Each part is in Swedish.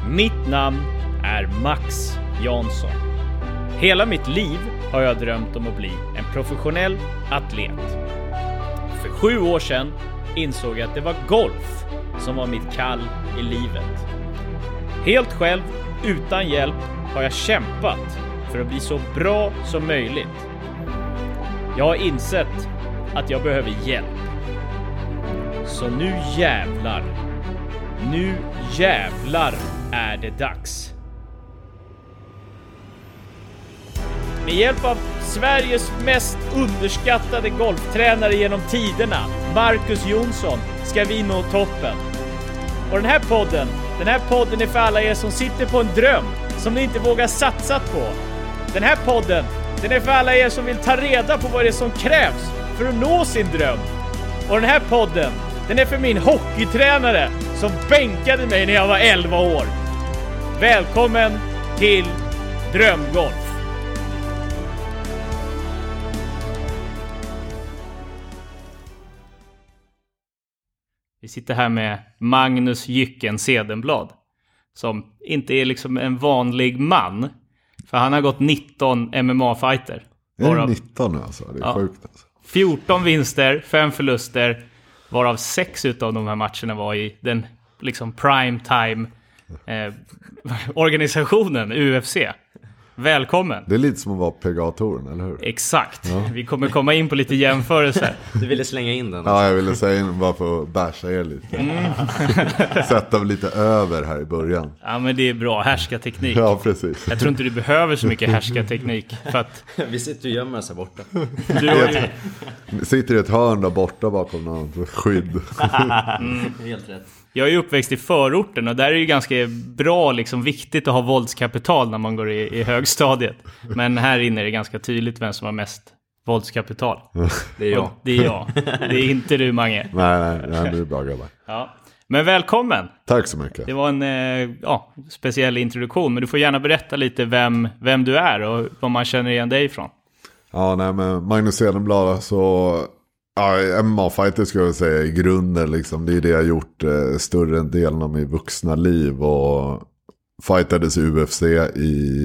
Mitt namn är Max Jansson. Hela mitt liv har jag drömt om att bli en professionell atlet. För 7 år sedan insåg jag att det var golf som var mitt kall i livet. Helt själv, utan hjälp, har jag kämpat för att bli så bra som möjligt. Jag har insett att jag behöver hjälp. Så nu jävlar är det dags. Med hjälp av Sveriges mest underskattade golftränare genom tiderna, Marcus Jonsson, ska vi nå toppen. Och den här podden är för alla er som sitter på en dröm som ni inte vågar satsa på. Den här podden, den är för alla er som vill ta reda på vad det är som krävs för att nå sin dröm. Och den här podden, den är för min hockeytränare som bänkade mig när jag var 11 år. Välkommen till Drömgolf. Vi sitter här med Magnus Jycken Sedenblad, som inte är liksom en vanlig man. För han har gått 19 MMA-fighter. Är det 19 nu alltså? Det är sjukt alltså. 14 vinster, 5 förluster. Varav 6 utav de här matcherna var i den liksom prime time organisationen UFC. Välkommen. Det är lite som att vara PGA-touren, eller hur? Exakt. Ja. Vi kommer komma in på lite jämförelser. Du ville slänga in den. Ja, jag ville säga in bara för att basha er lite. Sätta lite över här i början. Ja, men det är bra. Härskarteknik. Ja, precis. Jag tror inte du behöver så mycket härskarteknik. För att... Vi sitter och gömmer oss här borta. Sitter i ett hörn där borta bakom något skydd. Helt rätt. Jag är ju uppväxt i förorten och där är det ju ganska bra, liksom viktigt att ha våldskapital när man går i högstadiet. Men här inne är det ganska tydligt vem som har mest våldskapital. Det är jag. Och det är jag. Det är inte du, Mange. Nej, det är bra grabbar. Ja. Men välkommen. Tack så mycket. Det var en speciell introduktion, men du får gärna berätta lite vem du är och vad man känner igen dig ifrån. Ja, nej, men Magnus Sedenblad, så... Ja, MMA-fighter skulle jag säga i grunden liksom. Det är det jag gjort större delen av mitt vuxna liv. Och fightades i UFC i...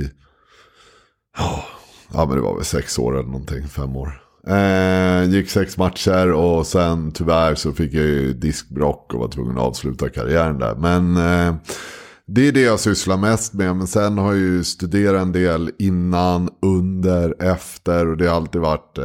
Ja, men det var väl 6 år eller någonting, 5 år. Gick 6 matcher och sen tyvärr så fick jag ju diskbråck och var tvungen att avsluta karriären där. Men det är det jag sysslar mest med. Men sen har jag ju studerat en del innan, under, efter. Och det har alltid varit...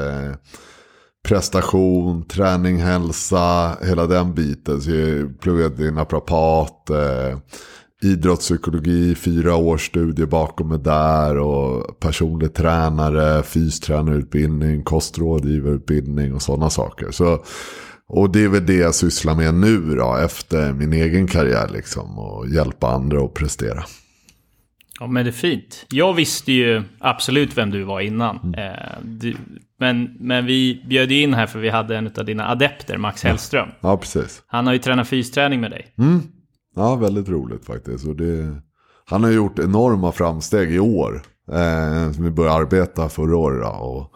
prestation, träning, hälsa, hela den biten. Så jag pluggade till naprapat, idrottspsykologi, 4 års studie bakom mig där och personlig tränare, fystränarutbildning, kostrådgivarutbildning och sådana saker. Så, och det är väl det jag sysslar med nu då, efter min egen karriär liksom, och hjälpa andra att prestera. Ja, men det är fint. Jag visste ju absolut vem du var innan. Men vi bjöd in här för vi hade en av dina adepter, Max Hellström. Ja, precis. Han har ju tränat fysträning med dig. Ja, väldigt roligt faktiskt. Och han har gjort enorma framsteg i år. Vi började arbeta förra året. Och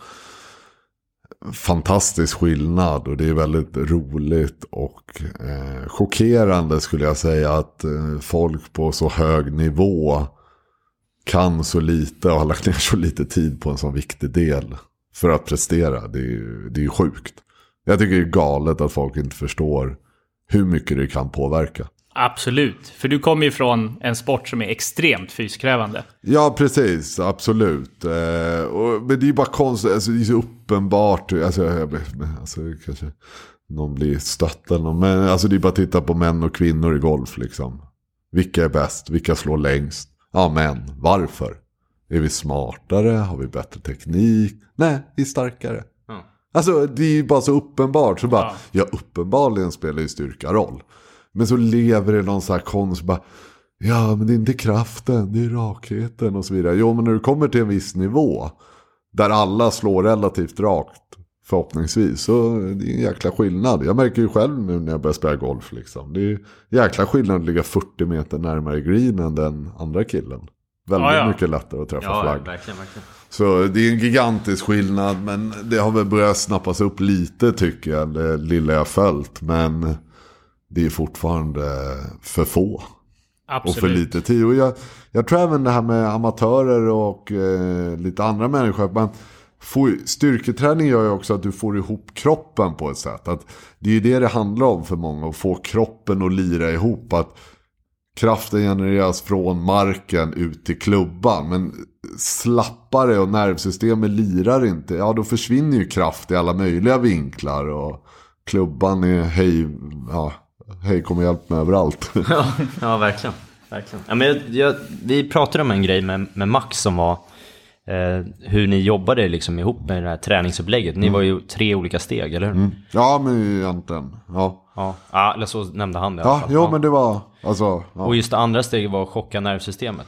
fantastisk skillnad. Och det är väldigt roligt och chockerande skulle jag säga att folk på så hög nivå kan så lite och har lagt ner så lite tid på en sån viktig del för att prestera. Det är ju sjukt. Jag tycker det är galet att folk inte förstår hur mycket det kan påverka. Absolut, för du kommer ju från en sport som är extremt fyskrävande. Ja, precis, absolut. Men det är ju bara konstigt, alltså, det är så uppenbart. Alltså kanske någon blir stött eller någon. Men alltså, det är bara att titta på män och kvinnor i golf liksom. Vilka är bäst? Vilka slår längst? Ja, men varför? Är vi smartare? Har vi bättre teknik? Nej, vi är starkare. Alltså, det är ju bara så uppenbart. Så bara, uppenbarligen spelar ju styrka roll. Men så lever det någon så här konst. Bara, ja, men det är inte kraften, det är rakheten och så vidare. Jo, men när du kommer till en viss nivå där alla slår relativt rakt, förhoppningsvis, så det är en jäkla skillnad. Jag märker ju själv nu när jag börjar spela golf liksom. Det är jäkla skillnad att ligga 40 meter närmare green än den andra killen. Väldigt mycket lättare att träffa flagg. Verkligen. Så det är en gigantisk skillnad, men det har väl börjat snappas upp lite tycker jag, det lilla jag följt. Men det är fortfarande för få. och för lite tid. Och jag tror även det här med amatörer och lite andra människor, att man styrketräning gör ju också att du får ihop kroppen på ett sätt. Att det är ju det handlar om för många, att få kroppen att lira ihop. Att kraften genereras från marken ut till klubban, men slappare och nervsystemet lirar inte. Ja, då försvinner ju kraft i alla möjliga vinklar, och klubban är hej kom och hjälp med överallt. Ja, verkligen. Ja, men vi pratade om en grej med Max som var hur ni jobbade liksom ihop med det här träningsupplägget. Ni var ju 3 olika steg, eller hur? Ja, men egentligen. Ja, eller så nämnde han det. Ja, jo, men det var alltså, Och just det andra steget var att chocka nervsystemet.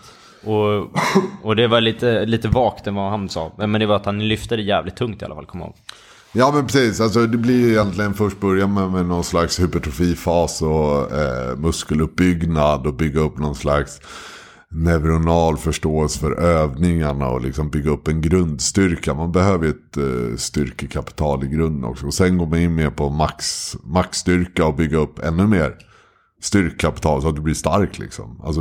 Och det var lite vagt än vad han sa. Men det var att han lyfte det jävligt tungt i alla fall, kom ihåg. Ja, men precis. Alltså, det blir egentligen först börja med någon slags hypertrofifas och muskeluppbyggnad och bygga upp någon slags neuronal förståelse för övningarna och liksom bygga upp en grundstyrka. Man behöver ett styrkekapital i grunden också. Och sen går man in mer på maxstyrka och bygga upp ännu mer styrkekapital så att du blir stark liksom. Alltså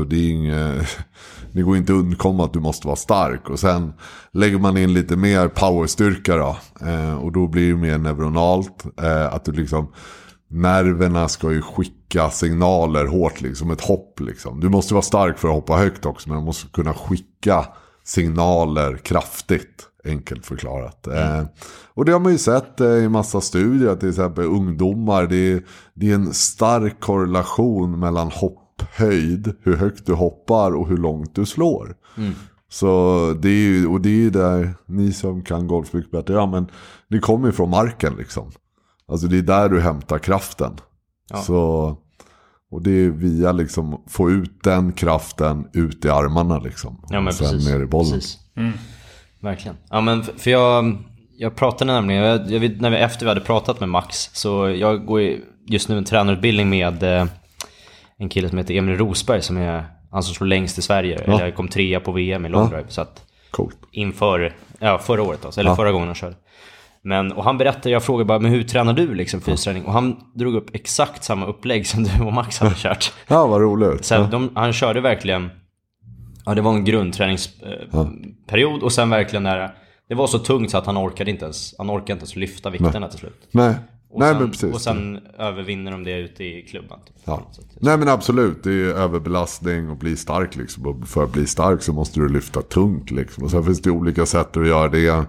det går inte att undkomma att du måste vara stark. Och sen lägger man in lite mer powerstyrka då. Och då blir det mer neuronalt. Att du liksom, nerverna ska ju skicka signaler hårt liksom, ett hopp liksom. Du måste vara stark för att hoppa högt också, men du måste kunna skicka signaler kraftigt, enkelt förklarat. Och det har man ju sett i massa studier, till exempel ungdomar, det är en stark korrelation mellan hopphöjd, hur högt du hoppar och hur långt du slår. Så det är ju där ni som kan golf mycket bättre, ja, men det kommer ju från marken liksom. Alltså det är där du hämtar kraften. Ja. Så, och det är via liksom få ut den kraften ut i armarna liksom. Ja, men sen precis. ner i bollen. Verkligen. Ja, men för jag pratade nämligen, efter vi hade pratat med Max, så jag går just nu en tränarutbildning med en kille som heter Emil Rosberg, som är han som slår längst i Sverige. Ja. Eller kom 3 på VM i longdrive. Så att coolt. Inför förra året alltså, eller förra gången han körde. Och han berättade, jag frågade bara, men hur tränar du liksom fysträning? Och han drog upp exakt samma upplägg som du och Max hade kört. Ja, vad roligt. Så han körde verkligen, det var en grundträningsperiod. Och sen verkligen det var så tungt så att han orkade inte ens lyfta vikterna till slut. Nej. Men precis. Och sen övervinner de det ute i klubban. Typ. Ja. Nej, men absolut, det är överbelastning och bli stark liksom. Och för att bli stark så måste du lyfta tungt liksom. Och sen finns det olika sätt att göra det.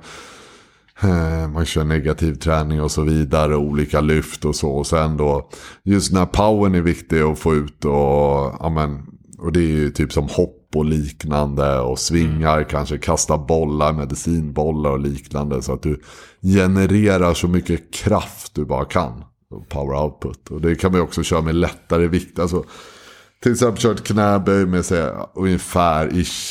Man kör negativ träning och så vidare, olika lyft och så. Och sen då, just när powern är viktig att få ut och det är ju typ som hopp och liknande och svingar, kanske kasta bollar, medicinbollar och liknande, så att du genererar så mycket kraft du bara kan. Power output. Och det kan man ju också köra med lättare vikt. Alltså, till exempel kört knäböj med ungefär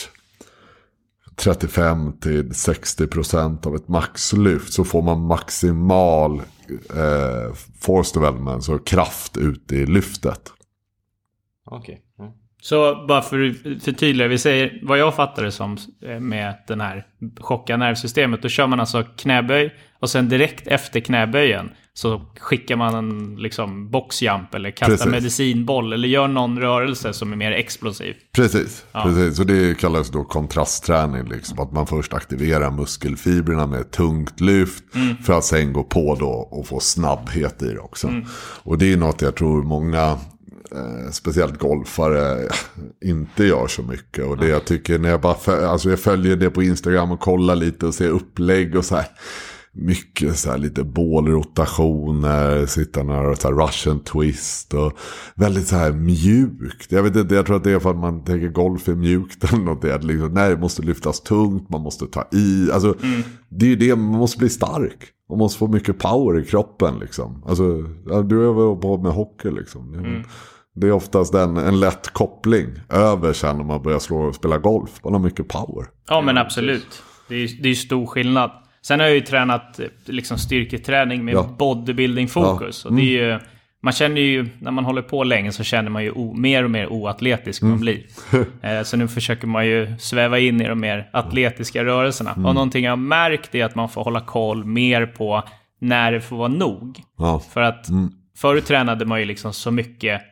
35-60% av ett maxlyft, så får man maximal force development, så kraft ut i lyftet. Okej. Okay. Så bara för att förtydliga, vi säger vad jag fattar det som med den här chocka nervsystemet, då kör man alltså knäböj och sen direkt efter knäböjen så skickar man en liksom boxjump eller kastar medicinboll eller gör någon rörelse som är mer explosiv. Precis. Så det kallas då kontrastträning liksom, att man först aktiverar muskelfibrerna med tungt lyft för att sen gå på då och få snabbhet i det också. Och det är något jag tror många speciellt golfare inte gör så mycket, och det jag tycker när jag följer det på Instagram och kollar lite och ser upplägg och så här, mycket så här lite bålrotationer, sittande och så här Russian twist och väldigt så här mjukt. Jag vet inte, jag tror att det är för att man tänker golf är mjukt eller något, det liksom, nej, det måste lyftas tungt, man måste ta i, alltså det är ju det, man måste bli stark. Man måste få mycket power i kroppen liksom. Alltså, du är väl på med hockey liksom. Det är oftast en lätt koppling över sen när man börjar spela golf. Man har mycket power. Ja, men absolut. Det är ju stor skillnad. Sen har jag ju tränat liksom styrketräning med bodybuilding-fokus. Och det är ju, man känner ju, när man håller på länge så känner man ju mer och mer oatletisk man blir. Så nu försöker man ju sväva in i de mer atletiska rörelserna. Och någonting jag har märkt är att man får hålla koll mer på när det får vara nog. För att förut tränade man ju liksom så mycket.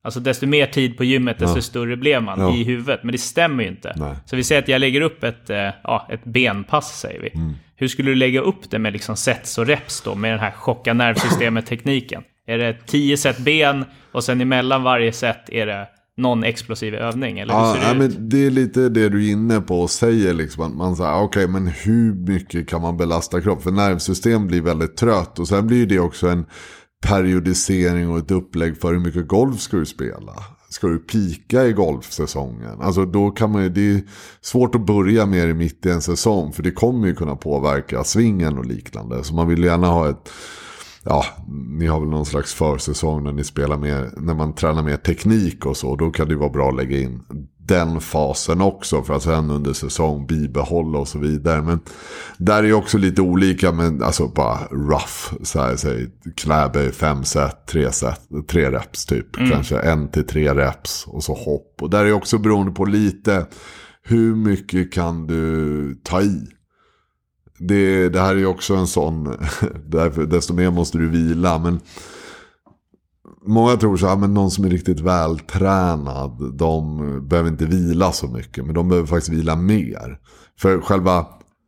Alltså desto mer tid på gymmet, desto större blev man i huvudet. Men det stämmer ju inte. Nej. Så vi säger att jag lägger upp ett benpass, säger vi. Hur skulle du lägga upp det med liksom sets och reps då, med den här chocka nervsystemet-tekniken? Är det 10 set ben och sen emellan varje set är det någon explosiv övning? Eller hur ser det ut? Men det är lite det du är inne på och säger liksom, att man säger okej, men hur mycket kan man belasta kropp? För nervsystem blir väldigt trött, och sen blir det också en periodisering och ett upplägg för hur mycket golf ska du spela. Ska du pika i golfsäsongen? Alltså då kan man ju, det är svårt att börja med i mitt i en säsong, för det kommer ju kunna påverka svingen och liknande. Så man vill gärna ha ett, ni har väl någon slags försäsong när ni spelar mer, när man tränar mer teknik och så, då kan det vara bra att lägga in den fasen också för att sen under säsong bibehålla och så vidare. Men där är också lite olika, men alltså bara rough, så här, säg knäböj 5 set, 3 reps typ, kanske 1 till 3 reps och så hopp. Och där är också beroende på lite hur mycket kan du ta i. Det här är ju också en sån, därför desto mer måste du vila, men många tror så här, men någon som är riktigt vältränad, de behöver inte vila så mycket, men de behöver faktiskt vila mer. För själva,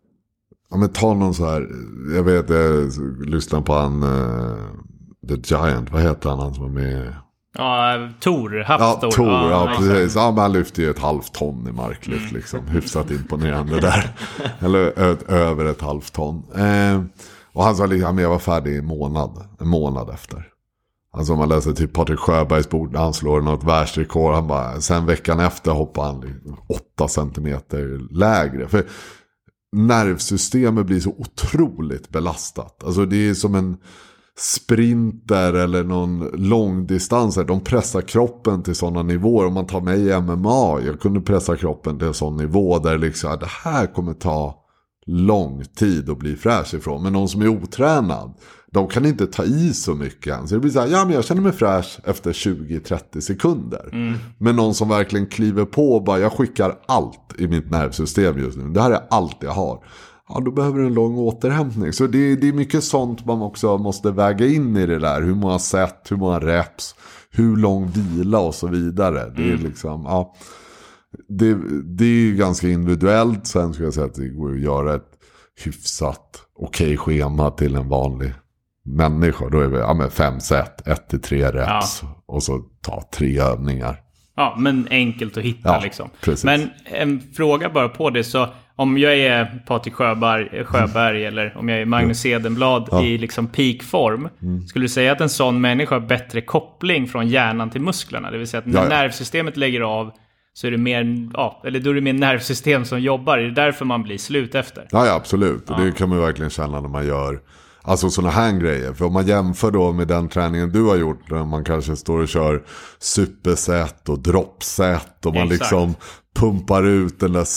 ta någon så här, jag vet, jag lyssnar på han The Giant, vad heter han som var med? Tor, Tor, precis. Ja, men han lyfter ju 1/2 ton i marklyft liksom. Hyfsat imponerande där. Eller över 1/2 ton. Och han sa liksom, jag var färdig en månad efter. Alltså om man läser typ Patrik Sjöbergs bord, han slår något världsrekord, han bara, sen veckan efter hoppar han 8 centimeter lägre. För nervsystemet blir så otroligt belastat. Alltså det är som en sprinter eller någon långdistanser, de pressar kroppen till sådana nivåer. Om man tar mig i MMA, jag kunde pressa kroppen till en sån nivå där liksom, det här kommer ta lång tid att bli fräsch ifrån. Men någon som är otränad, de kan inte ta i så mycket än. Så det blir så här, men jag känner mig fräsch efter 20-30 sekunder. Men någon som verkligen kliver på och bara, jag skickar allt i mitt nervsystem just nu. Det här är allt jag har. Ja, då behöver du en lång återhämtning. Så det är mycket sånt man också måste väga in i det där. Hur många set, hur många reps, hur lång vila och så vidare. Det är liksom, det är ju ganska individuellt. Sen ska jag säga att det går att göra ett hyfsat okej schema till en vanlig människa. Då är vi 5 set, 1 till 3 reps och så ta 3 övningar. Ja, men enkelt att hitta liksom. Precis. Men en fråga bara på det, så om jag är Patrik Sjöberg eller om jag är Magnus Edenblad i liksom peakform, skulle du säga att en sån människa har bättre koppling från hjärnan till musklerna? Det vill säga att när nervsystemet lägger av, så är det mer, eller då är det mer nervsystem som jobbar. Är det därför man blir slut efter? Ja, absolut. Och det kan man verkligen känna när man gör alltså sådana här grejer. För om man jämför då med den träningen du har gjort, när man kanske står och kör superset och droppset och man liksom pumpar ut den där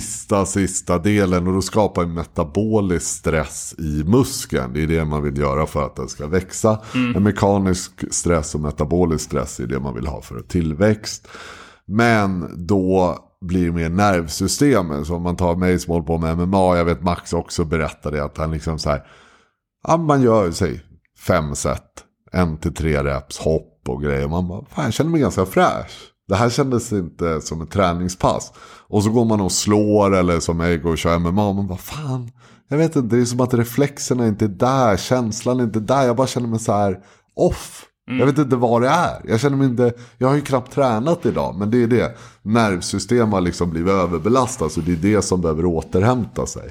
sista delen, och då skapar en metabolisk stress i muskeln. Det är det man vill göra för att den ska växa. En mekanisk stress och metabolisk stress är det man vill ha för tillväxt. Men då blir det mer nervsystemen. Så om man tar mig som håller på med MMA, jag vet Max också berättade att han liksom så här, man gör sig 5 set, 1 till 3 reps, hopp och grejer. Man bara, fan, jag känner mig ganska fräsch. Det här kändes inte som ett träningspass. Och så går man och slår, eller som jag går och kör MMA. Man bara, fan, jag vet inte, det är som att reflexerna inte är där, känslan är inte där. Jag bara känner mig så här off. Jag vet inte vad det är. Jag känner mig inte, jag har ju knappt tränat idag, men det är det. Nervsystemet har liksom blivit överbelastat, så det är det som behöver återhämta sig.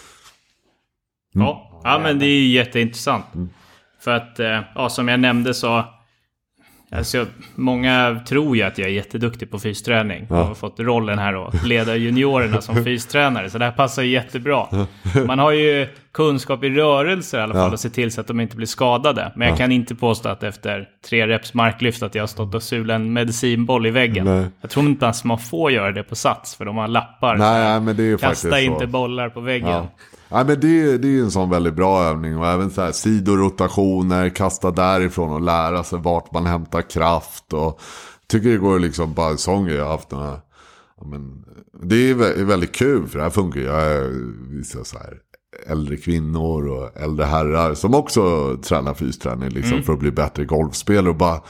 Ja, men det är ju jätteintressant. För att, som jag nämnde så, alltså, många tror ju att jag är jätteduktig på fysträning. Jag har fått rollen här och leda juniorerna som fystränare. Så det här passar ju jättebra. Man har ju kunskap i rörelser i alla fall, och se till så att de inte blir skadade. Men jag kan inte påstå att efter 3 reps marklyft att jag har stått och sulat en medicinboll i väggen. Nej. Jag tror inte ens man får göra det på sats, för de har lappar. Nej, men det är ju kasta inte bollar på väggen. Ja, men det är en sån väldigt bra övning. Och även så här sidorotationer, kasta därifrån och lära sig vart man hämtar kraft. Och tycker det går liksom bara sånger jag har haft den här. Ja, men det är väldigt kul, för det här funkar. Jag visar så här äldre kvinnor och äldre herrar som också tränar fysträning liksom, för att bli bättre golfspelare. Och bara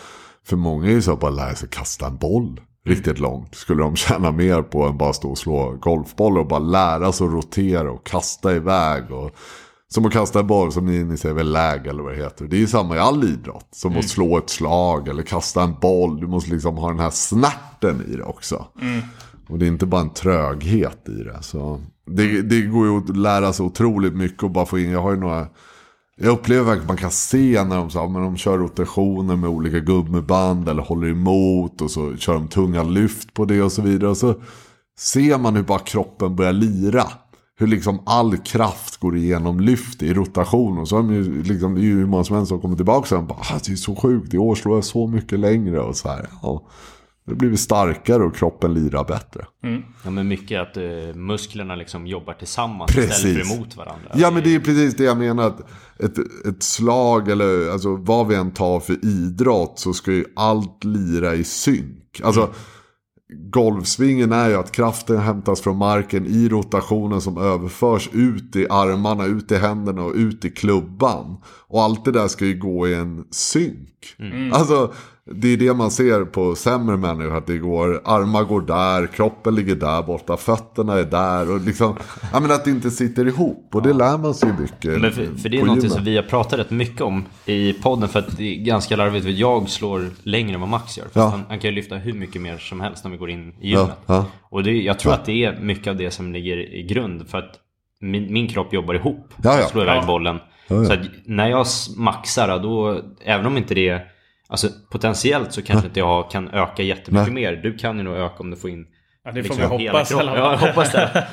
För många är ju så att bara lära sig kasta en boll riktigt långt. Skulle de tjäna mer på än bara stå och slå golfboll och bara lära sig att rotera och kasta iväg. Och, som att kasta en boll som ni säger väl läge eller vad det heter. Det är ju samma i all idrott. Som att slå ett slag eller kasta en boll. Du måste liksom ha den här snärten i det också. Och det är inte bara en tröghet i det. Så det går ju att lära sig otroligt mycket och bara få in. Jag upplever att man kan se när de kör rotationer med olika gummiband eller håller emot och så kör de tunga lyft på det och så vidare. Och så ser man hur bara kroppen börjar lira. Hur liksom all kraft går igenom lyft i rotation. Och så är det är ju hur många som helst som kommer tillbaka och bara, det är så sjukt, i år slår jag så mycket längre och så här. Ja. Det blir starkare och kroppen lirar bättre. Ja, men mycket att musklerna liksom jobbar tillsammans istället för emot varandra. Ja, men det är precis det jag menar. Att ett slag eller alltså, vad vi än tar för idrott så ska ju allt lira i synk. Alltså golfsvingen är ju att kraften hämtas från marken i rotationen som överförs ut i armarna, ut i händerna och ut i klubban. Och allt det där ska ju gå i en synk. Alltså det är det man ser på sämre människor, att det går, armar går där, kroppen ligger där borta, fötterna är där och liksom, att det inte sitter ihop, och det lär man sig ju mycket. Men för det är någonting som vi har pratat rätt mycket om i podden, för att det är ganska larvigt, för jag slår längre än vad Max gör, för han kan ju lyfta hur mycket mer som helst när vi går in i gymmet. Och jag tror att det är mycket av det som ligger i grund, för att min kropp jobbar ihop, slår iväg bollen. Så att när jag maxar då, även om inte det är, alltså potentiellt så kanske inte jag kan öka jättemycket mer. Du kan ju nog öka om du får in. Ja, det får vi hoppas. Jag hoppas det.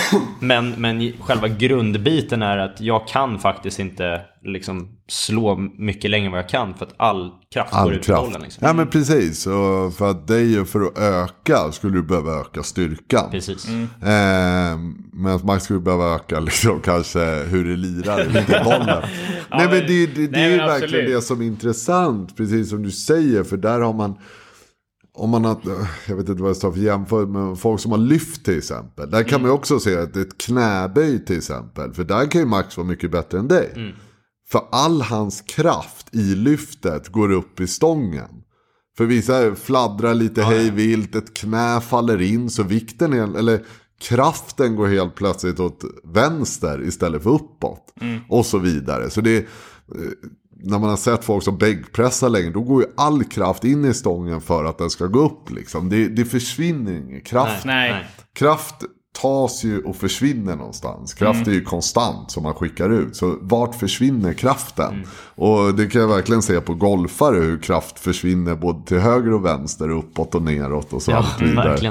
men själva grundbiten är att jag kan faktiskt inte liksom slå mycket längre än vad jag kan, för att all kraft går ut i bollen. Liksom. Ja, men precis. Och för att dig, för att öka skulle du behöva öka styrkan. Precis. Men man skulle behöva öka liksom, kanske hur det lirar i bollen. Nej, men det är ju verkligen det som är intressant, precis som du säger. För där har man, om man har, jag vet inte vad jag ska för jämfört med folk som har lyft till exempel. Där kan man ju också se att ett knäböj till exempel. För där kan ju Max vara mycket bättre än dig. För all hans kraft i lyftet går upp i stången. För vissa fladdrar lite hejvilt, ett knä faller in, så vikten eller kraften går helt plötsligt åt vänster istället för uppåt. Och så vidare. Så det, när man har sett folk som bänkpressar länge, då går ju all kraft in i stången för att den ska gå upp. Liksom. Det försvinner ingen kraft. Nej. Kraft tas ju och försvinner någonstans. Kraft är ju konstant som man skickar ut. Så vart försvinner kraften? Och det kan jag verkligen se på golfare, hur kraft försvinner både till höger och vänster, uppåt och neråt och så allt vidare. Verkligen.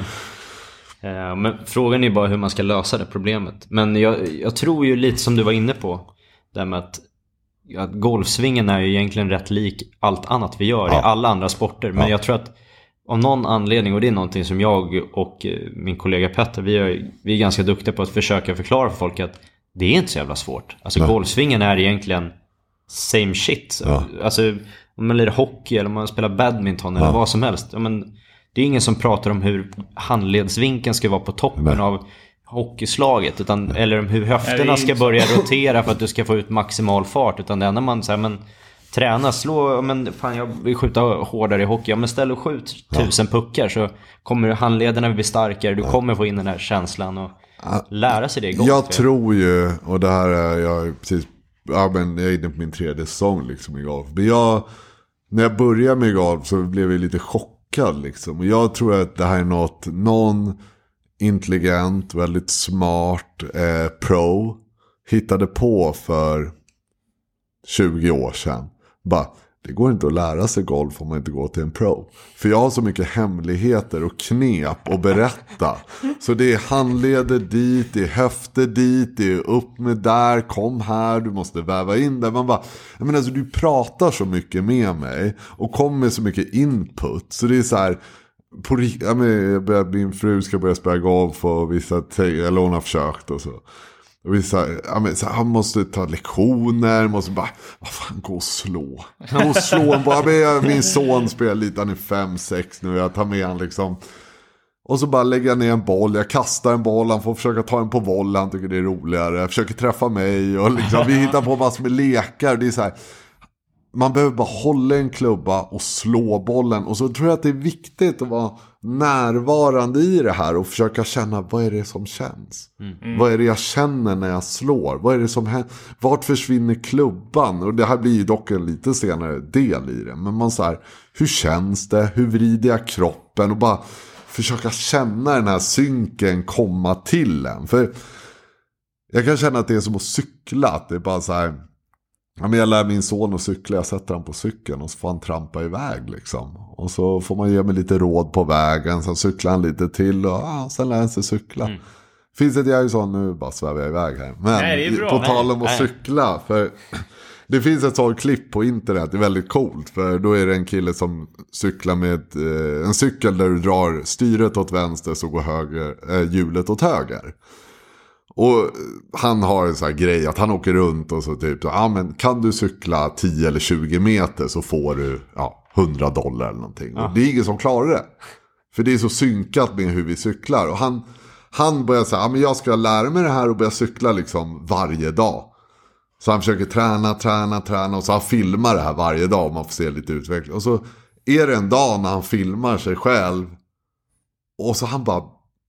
Men frågan är bara hur man ska lösa det problemet. Men jag tror ju lite som du var inne på, där med att golfsvingen är ju egentligen rätt lik allt annat vi gör i alla andra sporter. Men jag tror att av någon anledning, och det är någonting som jag och min kollega Petter, vi är ganska duktiga på att försöka förklara för folk att det är inte så jävla svårt. Alltså golfsvingen är egentligen same shit. Alltså om man lirar hockey eller om man spelar badminton eller vad som helst. Men det är ingen som pratar om hur handledsvinkeln ska vara på toppen av hockeyslaget, eller om hur höfterna ska börja rotera för att du ska få ut maximal fart, utan det enda man säger, träna, slå, jag vill skjuta hårdare i hockey, men ställ och skjut 1000 puckar så kommer handlederna bli starkare, du kommer få in den här känslan och lära sig det i golf. Jag tror ju, och det här är jag precis, jag är inne på min 3:e säsong liksom i golf, men när jag började med golf så blev jag lite chockad liksom, och jag tror att det här är någon intelligent, väldigt smart pro hittade på för 20 år sedan. Det går inte att lära sig golf om man inte går till en pro. För jag har så mycket hemligheter och knep att berätta. Så det är handleder dit, det är höfter dit, det är upp med där, kom här, du måste väva in där. Alltså, du pratar så mycket med mig och kommer med så mycket input. Så det är så här, min fru ska börja spela golf och vissa eller hon har försökt och så. Och vissa, han måste ta lektioner, måste bara, vad fan, gå och slå. Min son spelar lite, han är 5-6 nu, jag tar med han liksom. Och så bara lägger jag ner en boll, jag kastar en boll, han får försöka ta en på volley, han tycker det är roligare. Jag försöker träffa mig och liksom, vi hittar på massor med lekar, det är så här. man behöver bara hålla en klubba och slå bollen. Och så tror jag att det är viktigt att vara närvarande i det här och försöka känna, vad är det som känns? Vad är det jag känner när jag slår? Vad är det som händer? Vart försvinner klubban? Och det här blir ju dock en lite senare del i det. Men man så här, hur känns det? Hur vrider jag kroppen? Och bara försöka känna den här synken komma till en. För jag kan känna att det är som att cykla. Att det är bara så här, ja, men jag lär min son att cykla, jag sätter han på cykeln och så får han trampa iväg liksom. Och så får man ge mig lite råd på vägen, sen cyklar han lite till och sen lär han sig cykla. Finns ett jag så nu bara svävar jag iväg här. Men nej, på tal om att cykla, för det finns ett sånt klipp på internet, det är väldigt coolt. För då är det en kille som cyklar med en cykel där du drar styret åt vänster så går hjulet åt höger. Och han har en sån här grej att han åker runt och så typ, ja men kan du cykla 10 eller 20 meter så får du $100 eller någonting. Och det är ingen som klarar det. För det är så synkat med hur vi cyklar. Och han börjar säga, ja men jag ska lära mig det här och börja cykla liksom varje dag. Så han försöker träna och så han filmar det här varje dag och man får se lite utveckling. Och så är det en dag när han filmar sig själv och så han bara,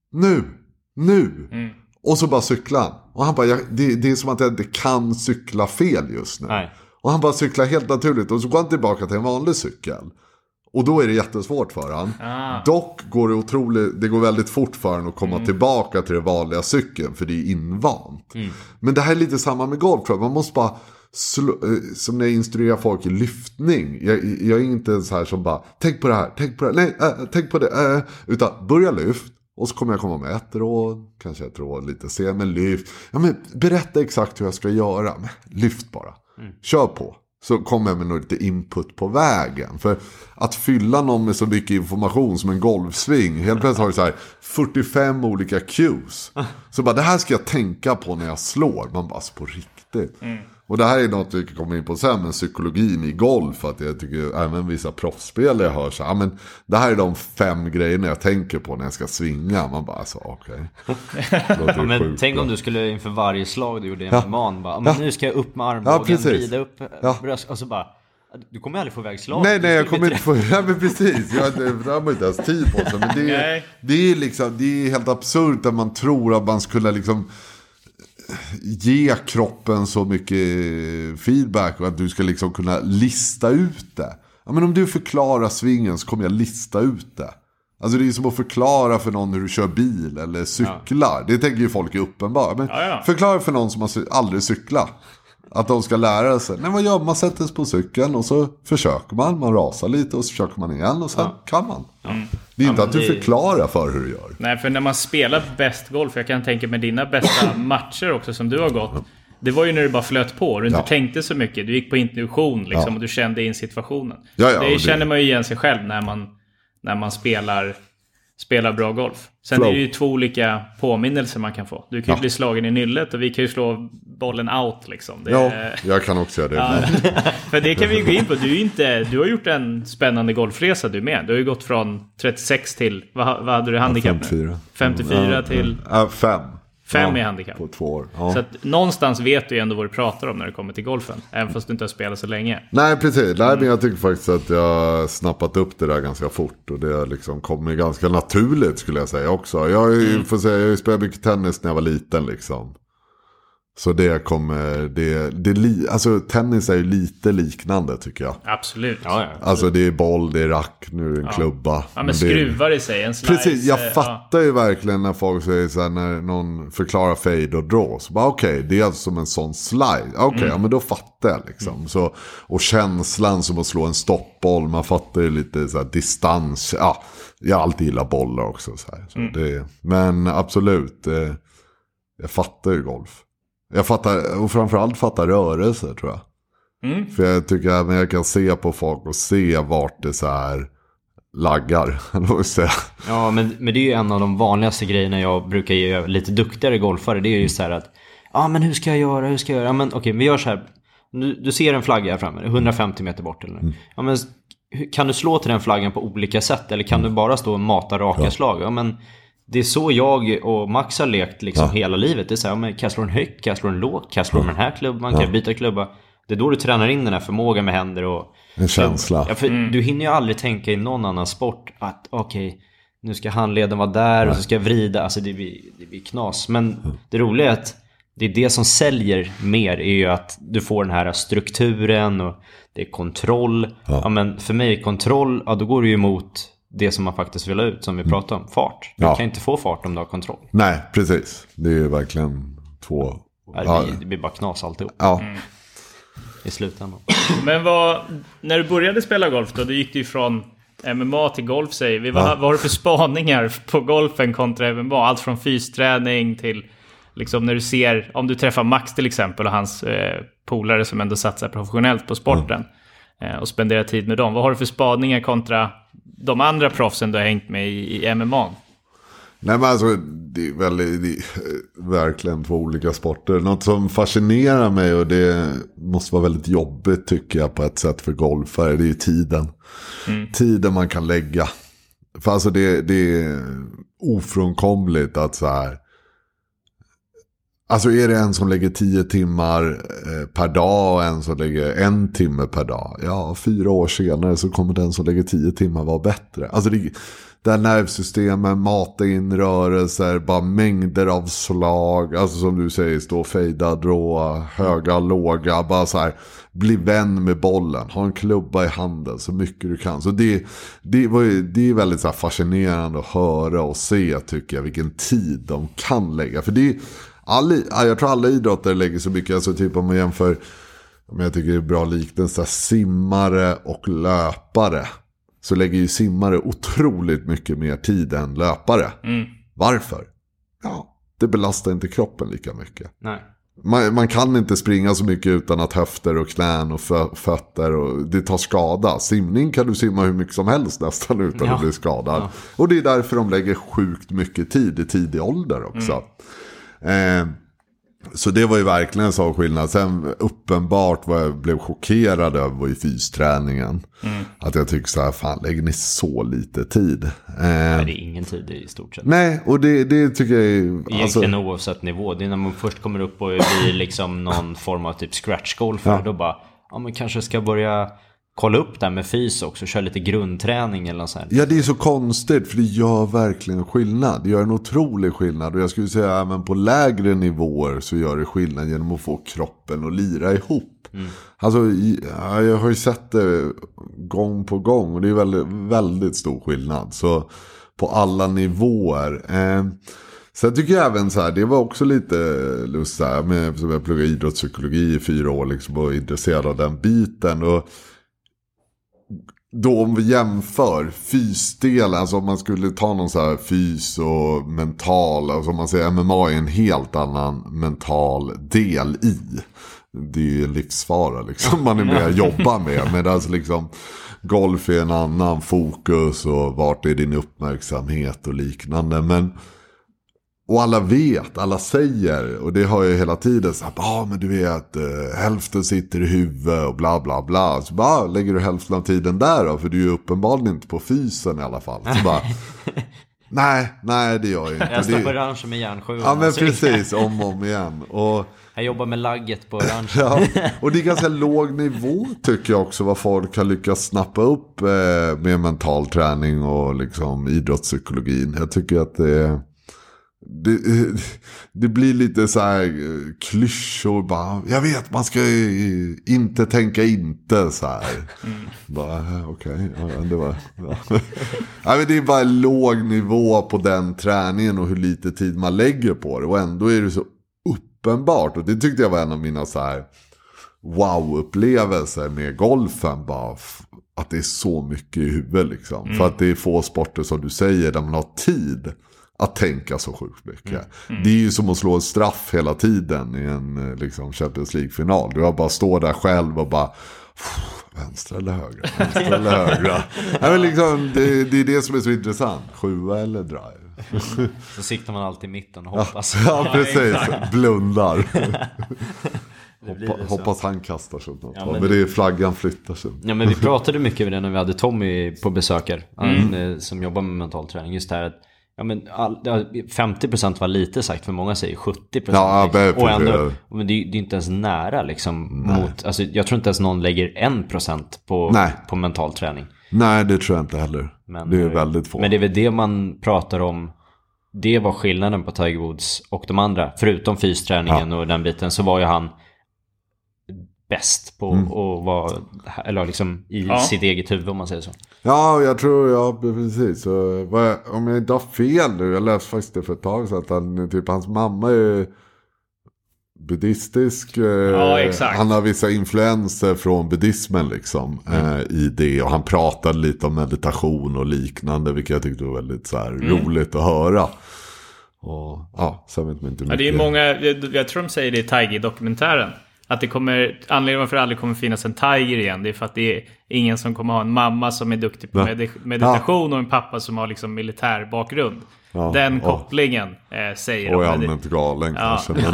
nu. Och så bara cyklar han. Och han bara, det är som att jag inte kan cykla fel just nu. Nej. Och han bara cyklar helt naturligt. Och så går han tillbaka till en vanlig cykel. Och då är det jättesvårt för han. Dock går det går väldigt fort för han att komma tillbaka till den vanliga cykeln. För det är invant. Men det här är lite samma med golf. Man måste bara som när jag instruerar folk i lyftning. Jag är inte så här som bara, tänk på det här. Nej, tänk på det. Utan börja lyft. Och så kommer jag komma med ett råd, kanske ett råd lite sen, men lyft. Ja, men berätta exakt hur jag ska göra. Men lyft bara. Kör på. Så kommer jag med lite input på vägen. För att fylla någon med så mycket information som en golfsving. Helt plötsligt har du så här 45 olika cues. Så bara, det här ska jag tänka på när jag slår. Man bara, på riktigt. Och det här är något vi kommer in på sen, men psykologin i golf. Att jag tycker även vissa proffsspelare hör så här, men det här är de 5 grejerna jag tänker på när jag ska svinga. Man bara, så okej. Men tänk om du skulle inför varje slag du gjorde en man bara, men nu ska jag upp med armbågen, vrida upp bröst, och så bara, du kommer aldrig få iväg slag. Nej, jag kommer inte få. Ja, men precis. Det har man inte ens tid på sig. Men det är liksom, det är helt absurt att man tror att man skulle liksom ge kroppen så mycket feedback och att du ska liksom kunna lista ut det. Ja, men om du förklarar svingen så kommer jag lista ut det. Alltså det är som att förklara för någon hur du kör bil eller cyklar. Det tänker ju folk är uppenbart. Men förklara för någon som har aldrig cyklat att de ska lära sig. Nej, vad gör man? Man sätter sig på cykeln och så försöker man rasar lite och så försöker man igen och sen kan man. Det är inte att du förklarar för hur du gör. Nej, för när man spelar bäst golf, jag kan tänka med dina bästa matcher också som du har gått. Det var ju när du bara flöt på och du inte tänkte så mycket. Du gick på intuition liksom, och du kände in situationen. Det känner man ju igen sig själv när man spelar bra golf. Sen är det ju 2 olika påminnelser man kan få. Du kan ju bli slagen i nyllet och vi kan ju slå bollen out liksom. Jag kan också göra det. För det kan vi gå in på. Du har gjort en spännande golfresa du med. Du har ju gått från 36 till, vad hade du handikapp? 54 till 5 i handikapp. På 2 år. Så att någonstans vet du ju ändå vad du pratar om när det kommer till golfen. Även fast du inte har spelat så länge. Nej, precis. Nej, men jag tycker faktiskt att jag har snappat upp det där ganska fort. Och det har liksom kommit ganska naturligt skulle jag säga också. Jag har ju spelat mycket tennis när jag var liten liksom. Så det kommer, alltså tennis är ju lite liknande tycker jag. Absolut. Alltså det är boll, det är rack, nu är det en klubba. Ja, men skruvar i sig, en slice. Precis, jag fattar ju verkligen när folk säger så här, när någon förklarar fade och draw. Så bara okej, det är alltså som en sån slide. Okej, ja men då fattar jag liksom. Så, och känslan som att slå en stoppboll, man fattar ju lite så här distans. Ja, jag alltid gillar bollar också så här. Så men absolut, jag fattar ju golf. Jag fattar, och framförallt fattar rörelser tror jag. För jag tycker att jag kan se på folk och se vart det så här laggar. Ja, men det är ju en av de vanligaste grejerna jag brukar ge lite duktigare golfare. Det är ju så här att, men hur ska jag göra? Men okej, vi gör så här. Du ser en flagga här framme, 150 meter bort eller? Ja, men kan du slå till den flaggan på olika sätt? Eller kan du bara stå och mata raka slag? Ja, men det är så jag och Max har lekt liksom hela livet. Det är så här, kan jag slå en högt, kan jag slå en lågt, kan jag slå med den här klubban, kan jag byta klubba? Det är då du tränar in den här förmågan med händer och en känsla. Ja, för du hinner ju aldrig tänka i någon annan sport att okej, nu ska handleden vara där och så ska jag vrida. Alltså det blir knas. Men det roliga är att det är det som säljer mer, är ju att du får den här strukturen och det är kontroll. Ja, men för mig kontroll, då går det ju emot det som man faktiskt vill ha ut, som vi pratade om, fart. Du kan inte få fart om du har kontroll. Nej, precis. Det är ju verkligen två... Det blir bara knas alltihop. Ja. I slutändan. Men när du började spela golf då gick du ifrån MMA till golf, säger vi. Vad har du för spaningar på golfen kontra MMA? Allt från fysträning till liksom när du ser, om du träffar Max till exempel och hans polare som ändå satsar professionellt på sporten och spenderar tid med dem. Vad har du för spaningar kontra de andra proffsen du har hängt med i MMA? Nej, men alltså det är verkligen två olika sporter. Något som fascinerar mig, och det måste vara väldigt jobbigt tycker jag på ett sätt för golfare, det är ju tiden. Tiden man kan lägga. För alltså det är ofrånkomligt att så här, alltså är det en som lägger 10 timmar per dag och en som lägger 1 timme per dag. Ja, 4 år senare så kommer den som lägger 10 timmar vara bättre. Alltså det här nervsystemet, mata in rörelser, bara mängder av slag. Alltså som du säger, stå fejda, dra, höga, låga. Bara så här, bli vän med bollen. Ha en klubba i handen så mycket du kan. Så det är väldigt så här fascinerande att höra och se, tycker jag, vilken tid de kan lägga. För jag tror alla idrotter lägger så mycket. Alltså typ om man jämför, om jag tycker det är bra liknelse, simmare och löpare. Så lägger ju simmare otroligt mycket mer tid än löpare. Varför? Ja, det belastar inte kroppen lika mycket. Nej. Man kan inte springa så mycket utan att höfter och knän och fötter och det tar skada. Simning kan du simma hur mycket som helst nästan utan att bli skadad. Ja. Och det är därför de lägger sjukt mycket tid i tidig ålder också. Så det var ju verkligen en sån skillnad. Sen uppenbart vad jag blev chockerad över i fysträningen. Att jag tycker så här, fan, lägger ni så lite tid? Nej, det är ingen tid i stort sett. Nej, och det tycker jag är... Egentligen oavsett nivå. Det är när man först kommer upp och blir liksom någon form av typ scratch-golf. Ja. Då bara, man kanske ska börja kolla upp där med fys också. Köra lite grundträning eller något sånt. Ja, det är så konstigt för det gör verkligen skillnad. Det gör en otrolig skillnad. Och jag skulle säga att på lägre nivåer så gör det skillnad genom att få kroppen att lira ihop. Alltså, jag har ju sett det gång på gång. Och det är väldigt, väldigt stor skillnad. Så på alla nivåer. Sen tycker jag även så här, det var också lite lust här. Med, som jag pluggade idrottspsykologi i 4 år liksom, och är intresserad av den biten. Och då om vi jämför fysdelen, alltså om man skulle ta någon så här fys och mental, alltså om man säger MMA är en helt annan mental del i. Det är ju en livsfara liksom man är med att jobba med. Medan liksom golf är en annan fokus och vart är din uppmärksamhet och liknande. Och alla vet, alla säger, och det har jag hela tiden så här, men du vet, hälften sitter i huvudet och bla bla bla. Så bara, lägger du hälften av tiden där då? För du är ju uppenbarligen inte på fysen i alla fall. Så bara, nej det gör jag inte. Jag står på orange med järnsjuan. Ja, men precis, om och om igen. Och jag jobbar med lagget på orange. Ja, och det är ganska låg nivå tycker jag också, vad folk har lyckats snappa upp med mental träning och liksom idrottspsykologin. Jag tycker att det blir lite så här klyschor bara, jag vet man ska inte tänka inte så här. Bara okej, det var ja, men det är bara låg nivå på den träningen och hur lite tid man lägger på det, och ändå är det så uppenbart, och det tyckte jag var en av mina så här wow-upplevelser med golfen, bara att det är så mycket i huvudet liksom. För att det är få sporter som du säger där man har tid att tänka så sjukt mycket. Det är ju som att slå en straff hela tiden i en liksom Champions League-final. Du har bara stå där själv och bara vänstra eller högra, vänstra eller högra. Ja, men liksom, det är det som är så intressant. 7 eller drive. Så siktar man alltid i mitten och hoppas. Ja, precis. Blundar. Hoppas han kastar sig något. Ja, men det är flaggan flyttar sig. Ja, men vi pratade mycket om det när vi hade Tommy på besöker. Han som jobbar med mental träning. Just det här att Ja, men 50% var lite sagt, för många säger 70%. Ja, liksom. Och ändå, men det är inte ens nära liksom, mot, alltså, jag tror inte ens någon lägger 1% på mental träning. Nej, det tror jag inte heller. Men, det är väldigt få. Men det är väl det man pratar om. Det var skillnaden på Tiger Woods och de andra. Förutom fysträningen och den biten, så var ju han bäst på att vara, eller liksom i sitt eget huvud, om man säger så. Ja, jag tror, precis. Så, om jag inte har fel nu, jag läste faktiskt det för ett tag, så att hans mamma är buddhistisk. Exakt. Han har vissa influenser från buddhismen liksom, i det. Och han pratade lite om meditation och liknande, vilket jag tyckte var väldigt så här, roligt att höra. Och så vet man inte mycket. Det är många, jag tror de säger det i Tiger-dokumentären, att det kommer, anledningen varför det aldrig kommer finnas en Tiger igen, det är för att det är ingen som kommer ha en mamma som är duktig på meditation och en pappa som har liksom militär bakgrund. Den kopplingen säger de. Och allmänt galen kanske. Men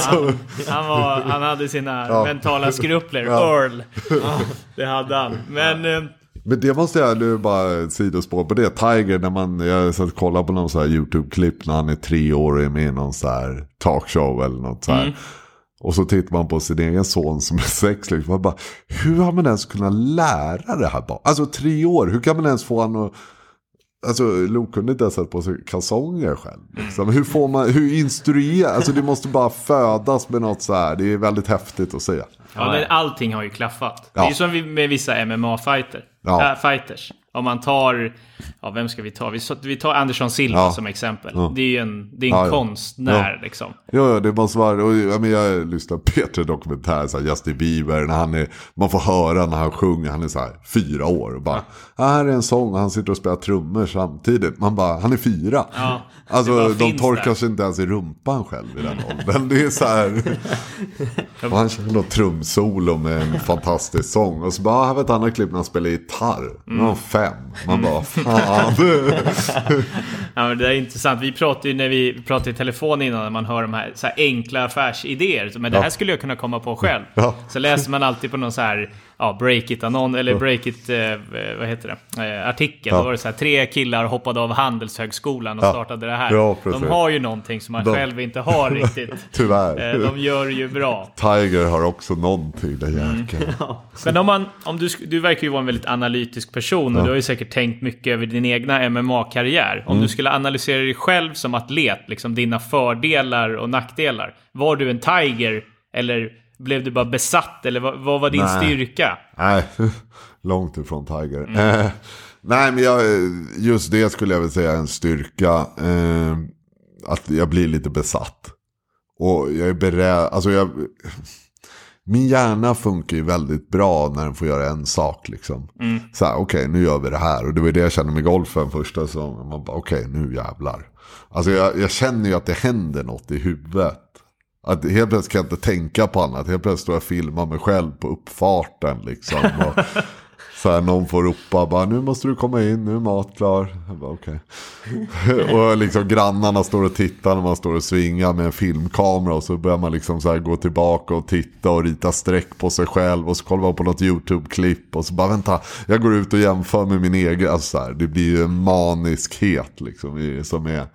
han hade sina mentala skrupler. Earl. Det hade han. Men det måste jag nu bara sidospår på det. Tiger, när jag satt och kollade på någon så här YouTube-klipp när han är 3 år och är med i någon så här talkshow eller något så här. Och så tittar man på sin egen son som är 6 liksom. Man bara, hur har man ens kunnat lära det här barn? Alltså 3 år, hur kan man ens få han att... Alltså Luke kunde inte sätta på sig kalsonger själv liksom. Hur instruerar, alltså det måste bara födas med något så här. Det är väldigt häftigt att säga. Ja, men allting har ju klaffat. Det är ju som med vissa MMA-fighters. Om man tar, vem ska vi ta? Vi tar Anderson Silva som exempel. Det är ju en konstnär liksom. Ja, det måste vara. Och, jag lyssnar på Peter dokumentär, så här, Justin Bieber, när man får höra när han sjunger, han är så här 4 år och bara, här är en sång och han sitter och spelar trummor samtidigt. Man bara, han är 4. Ja, alltså de torkar sig inte ens i rumpan själv i den åldern. Det är så här. Och han kör något trumsolo med en fantastisk sång. Och så bara, här vet han klipp när han spelar gitarr. Någon 5. Man bara, fan. Ja, men det är intressant. Vi pratade ju när vi pratade i telefon innan, när man hör de här, så här enkla affärsidéer. Men det här skulle jag kunna komma på själv. Så läser man alltid på någon så här Breakit-anon eller Breakit, vad heter det? Artikel. Då var det så här, 3 killar hoppade av Handelshögskolan och startade det här. De har ju någonting som man själv inte har riktigt. Tyvärr. De gör ju bra. Tiger har också någonting där jäkeln. Men om du verkar ju vara en väldigt analytisk person och du har ju säkert tänkt mycket över din egna MMA-karriär. Om du skulle analysera dig själv som atlet, liksom dina fördelar och nackdelar. Var du en Tiger eller blev du bara besatt, eller vad var din styrka? Nej, långt ifrån Tiger. Nej, men just det skulle jag väl säga en styrka. Att jag blir lite besatt. Och jag är beredd, alltså min hjärna funkar ju väldigt bra när den får göra en sak liksom. Så här, okej, nu gör vi det här. Och det var det jag kände med golfen första säsongen. Man bara, okej, nu jävlar. Alltså jag känner ju att det händer något i huvudet. Att helt plötsligt kan jag inte tänka på annat. Helt plötsligt står jag och filmar mig själv på uppfarten liksom. Och så här, någon får ropa bara, nu måste du komma in, nu är mat klar. Jag bara, okej. Och liksom grannarna står och tittar när man står och svingar med en filmkamera. Och så börjar man liksom så här gå tillbaka och titta och rita streck på sig själv. Och så kollar man på något YouTube-klipp. Och så bara, vänta, jag går ut och jämför med min egen. Alltså så här, det blir ju en maniskhet liksom, som är...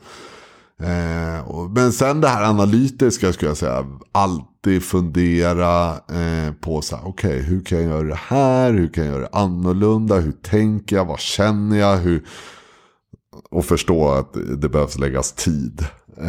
Men sen det här analytiska skulle jag säga, alltid fundera på så här, okej, hur kan jag göra det här, hur kan jag göra det annorlunda, hur tänker jag, vad känner jag, och förstå att det behövs läggas tid.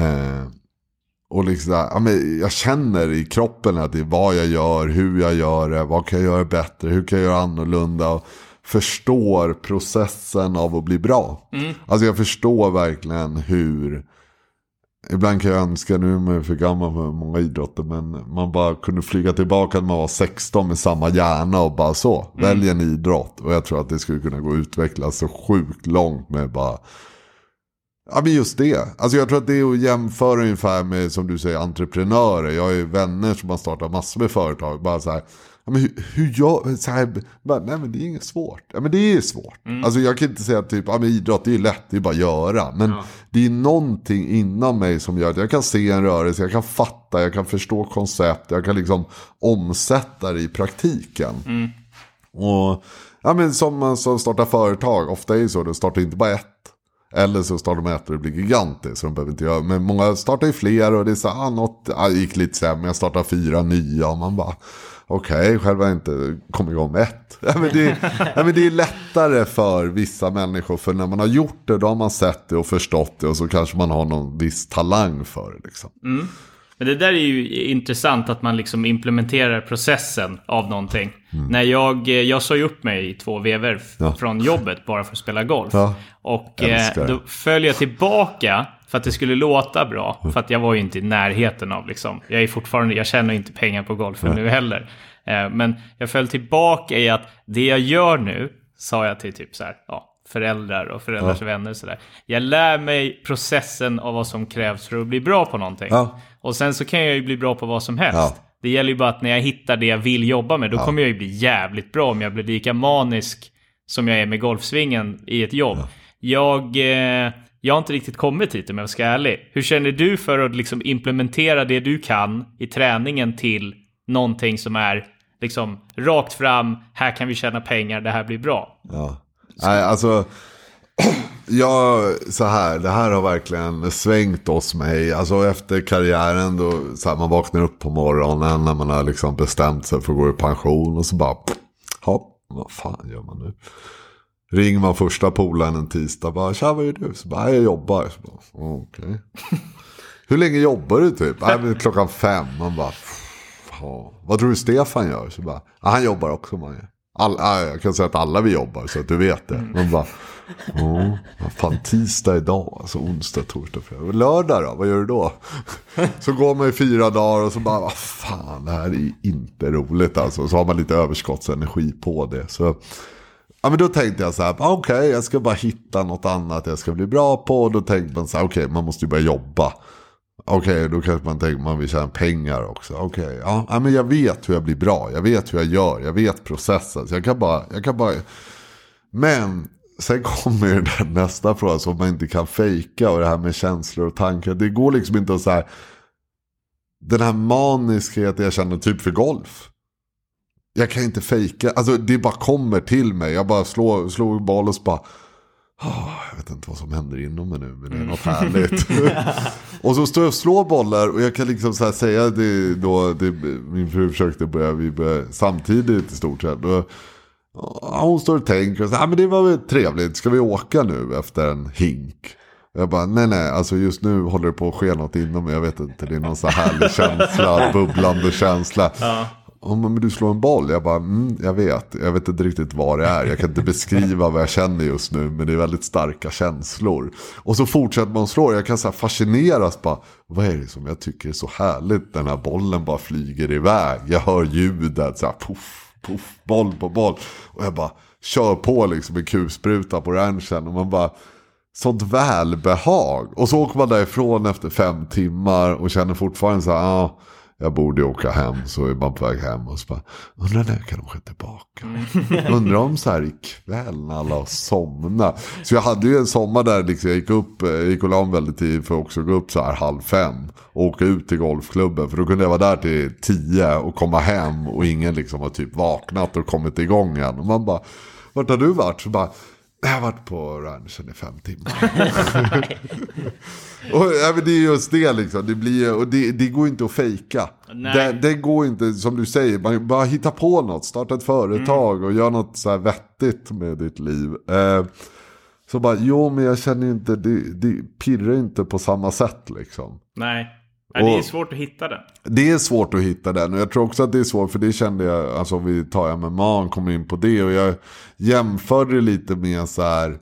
Och liksom, jag känner i kroppen att det är vad jag gör, hur jag gör det, vad kan jag göra bättre, hur kan jag göra annorlunda, och förstår processen av att bli bra. Alltså jag förstår verkligen hur. Ibland kan jag önska, nu är jag för gammal för många idrotter, men man bara kunde flyga tillbaka när man var 16 med samma hjärna och bara så, välj en idrott. Och jag tror att det skulle kunna gå att utvecklas så sjukt långt med bara, men just det. Alltså jag tror att det är att jämföra ungefär med, som du säger, entreprenörer. Jag har ju vänner som har startat massor med företag, bara så här, men hur jag så här, bara, nej men det är inget svårt. Ja men det är svårt. Alltså jag kan inte säga att typ, men idrott är lätt, det är bara att göra. Men det är någonting inom mig som gör att jag kan se en rörelse, jag kan fatta, jag kan förstå koncept, jag kan liksom omsätta det i praktiken. Och men som man som startar företag, ofta är det så, du startar inte bara ett. Eller så startar de ett och det blir gigantiskt. Så de behöver inte göra. Men många startar ju fler och det är så här, gick lite sämre. Jag startar 4 nya och man bara, okej, själv har jag inte kommit igång med ett. Men det är lättare för vissa människor. För när man har gjort det, då har man sett det och förstått det. Och så kanske man har någon viss talang för det liksom. Men det där är ju intressant att man liksom implementerar processen av någonting. När jag sa ju upp mig i 2 vever från jobbet bara för att spela golf. Och då följde jag tillbaka för att det skulle låta bra. För att jag var ju inte i närheten av liksom. Jag tjänar inte pengar på golfen nu heller. Men jag följde tillbaka i att det jag gör nu, sa jag till typ så här, föräldrar och föräldrars vänner så där. Jag lär mig processen av vad som krävs för att bli bra på någonting. Och sen så kan jag ju bli bra på vad som helst. Det gäller ju bara att när jag hittar det jag vill jobba med, då kommer jag ju bli jävligt bra om jag blir lika manisk som jag är med golfsvingen i ett jobb. Jag har inte riktigt kommit hit om jag ska vara ärlig. Hur känner du för att liksom implementera det du kan i träningen till någonting som är liksom rakt fram, här kan vi tjäna pengar, det här blir bra? Nej, alltså det här har verkligen svängt oss mig. Alltså efter karriären då, så här, man vaknar upp på morgonen när man har liksom bestämt sig för att gå i pension och så bara, vad fan gör man nu? Ringer man första polaren en tisdag, bara, tja, vad gör du? Så bara, jag jobbar. Så bara, okej. Hur länge jobbar du typ? Klockan 5. Man bara, vad tror du Stefan gör? Så bara, han jobbar också, man gör. Jag kan säga att alla vi jobbar så att du vet det. Man bara, fan, tisdag idag, alltså onsdag, torsdag, fredag. Lördag då, vad gör du då? Så går man i 4 dagar och så bara, fan, det här är inte roligt alltså. Så har man lite överskottsenergi på det. Så men då tänkte jag så här, okej, jag ska bara hitta något annat jag ska bli bra på. Och då tänkte man så här, okej, man måste ju börja jobba. Okej, då kanske man tänker man vill tjäna pengar också. Okej, men jag vet hur jag blir bra. Jag vet hur jag gör. Jag vet processen. Så jag kan bara... Men sen kommer den där nästa fråga som man inte kan fejka. Och det här med känslor och tankar. Det går liksom inte att så här... Den här maniskhet jag känner typ för golf. Jag kan inte fejka. Alltså det bara kommer till mig. Jag bara slår boll och så bara... jag vet inte vad som händer inom mig nu, men det är något härligt. Och så står jag och slår bollar och jag kan liksom så här säga det då, min fru försökte börja samtidigt i stort sett. Och hon står och tänker och så här, men det var väl trevligt, ska vi åka nu efter en hink? Jag bara, nej, alltså just nu håller det på att ske något inom mig, jag vet inte, det är någon så här härlig känsla, bubblande känsla. Men du slår en boll. Jag bara, jag vet inte riktigt vad det är. Jag kan inte beskriva vad jag känner just nu, men det är väldigt starka känslor. Och så fortsätter man slå. Jag kan så här fascineras bara, vad är det som jag tycker är så härligt? Den här bollen bara flyger iväg. Jag hör ljudet så här, puff, puff, boll på boll. Och jag bara kör på liksom en kulspruta på ranchen. Och man bara, sånt välbehag. Och så åker man därifrån efter 5 timmar och känner fortfarande så här, jag borde åka hem, så är man på väg hem och så bara, undrar när kan de gå tillbaka? Undrar om så här ikväll när alla har somnat. Så jag hade ju en sommar där liksom, jag gick och la om väldigt tid för att också gå upp så här 4:30 och åka ut till golfklubben. För då kunde jag vara där till 10 och komma hem och ingen liksom har typ vaknat och kommit igång igen. Och man bara, vart har du varit? Så bara, jag har varit på ranchen i 5 timmar. Och det är just det liksom. Det blir, och det går inte att fejka. Det går inte, som du säger, man bara hitta på något, starta ett företag och göra något så här vettigt med ditt liv. Så bara, men jag känner inte, det pirrar inte på samma sätt liksom. Nej, det är svårt att hitta den. Det är svårt att hitta den. Och jag tror också att det är svårt, för det kände jag, alltså om vi tar MMA, kommer in på det. Och jag jämförde lite med så här,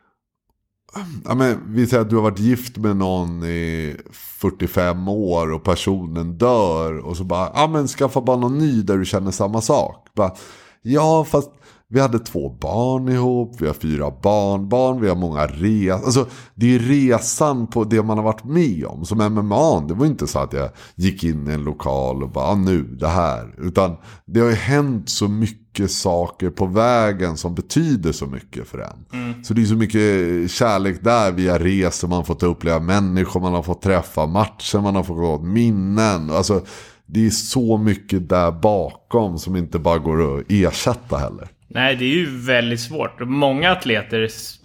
vi säger att du har varit gift med någon i 45 år och personen dör. Och så bara, skaffa bara någon ny där du känner samma sak. Bara, fast vi hade 2 barn ihop, vi har 4 barnbarn, vi har många resor. Alltså det är resan på det man har varit med om. Som MMA, det var inte så att jag gick in i en lokal och bara, nu det här. Utan det har ju hänt så mycket saker på vägen som betyder så mycket för en. Så det är så mycket kärlek där via resor, man har fått uppleva människor, man har fått träffa matcher, man har fått gå minnen. Alltså det är så mycket där bakom som inte bara går att ersätta heller. Nej, det är ju väldigt svårt. Många atleter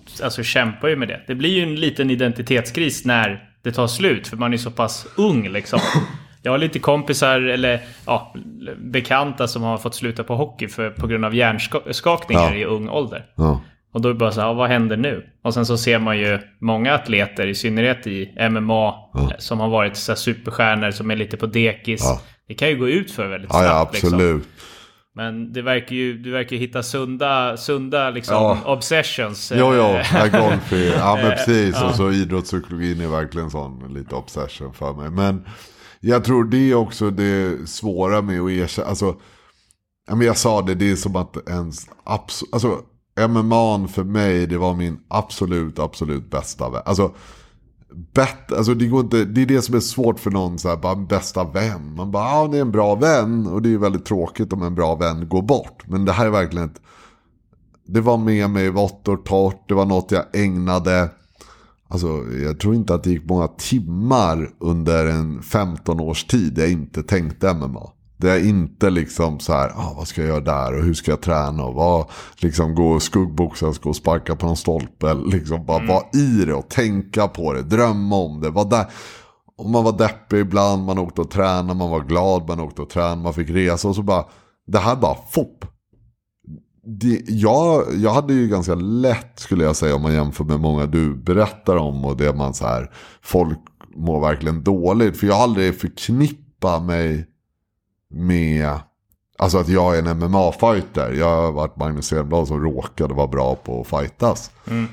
alltså, kämpar ju med det. Det blir ju en liten identitetskris när det tar slut, för man är så pass ung liksom. Jag har lite kompisar eller bekanta som har fått sluta på hockey på grund av hjärnskakningar i ung ålder. Ja. Och då är det bara så här, vad händer nu? Och sen så ser man ju många atleter, i synnerhet i MMA, som har varit så här superstjärnor som är lite på dekis. Ja. Det kan ju gå ut för väldigt snabbt. Ja, absolut. Liksom. Men du verkar hitta sunda liksom, obsessions. Golf är, men precis. Och så idrottspsykologin är verkligen sån lite obsession för mig. Men jag tror det är också det svåra med att erkänna. Alltså, jag sa det är som att alltså MMA för mig, det var min absolut bästa vän. Alltså det går inte, det är det som är svårt för någon så här, bara en bästa vän. Man bara, det är en bra vän, och det är väldigt tråkigt om en bra vän går bort. Men det här är verkligen det var med mig vått och torrt, det var något jag ägnade. Alltså jag tror inte att det gick många timmar under en 15 års tid jag inte tänkte MMA. Det är inte liksom så här, vad ska jag göra där och hur ska jag träna och vad, liksom gå och skuggboxas, gå och sparka på någon stolpe, liksom bara vara i det och tänka på det, drömma om det, vara där. Och man var deppig ibland, man åkte och tränade, man var glad, man åkte och tränade, man fick resa och så bara, det här bara fopp. Jag hade ju ganska lätt, skulle jag säga, om man jämför med många du berättar om och det man så här, folk mår verkligen dåligt, för jag har aldrig förknippat mig med, alltså att jag är en MMA-fighter. Jag har varit Magnus Stenblad som råkade vara bra på att fightas.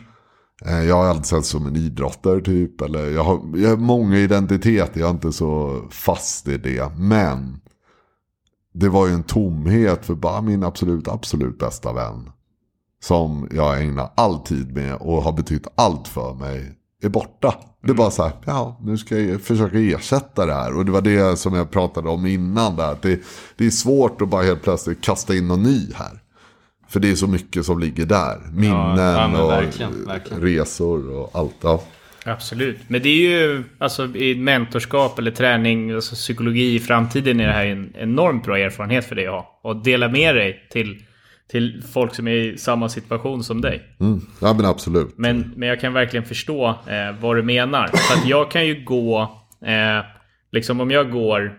Jag har alltid sett som en idrottare typ, eller jag har många identiteter, jag är inte så fast i det, men det var ju en tomhet för bara min absolut bästa vän som jag ägnar all tid med och har betytt allt för mig är borta. Det är bara så här, nu ska jag försöka ersätta det här. Och det var det som jag pratade om innan där. Att det är svårt att bara helt plötsligt kasta in någon ny här. För det är så mycket som ligger där. Minnen och verkligen. Resor och allt. Ja. Absolut. Men det är ju, alltså i mentorskap eller träning, alltså psykologi i framtiden, är det här en enormt bra erfarenhet för dig att ha. Och dela med dig till folk som är i samma situation som dig. Ja, men absolut. Men jag kan verkligen förstå vad du menar. För att jag kan ju gå, liksom om jag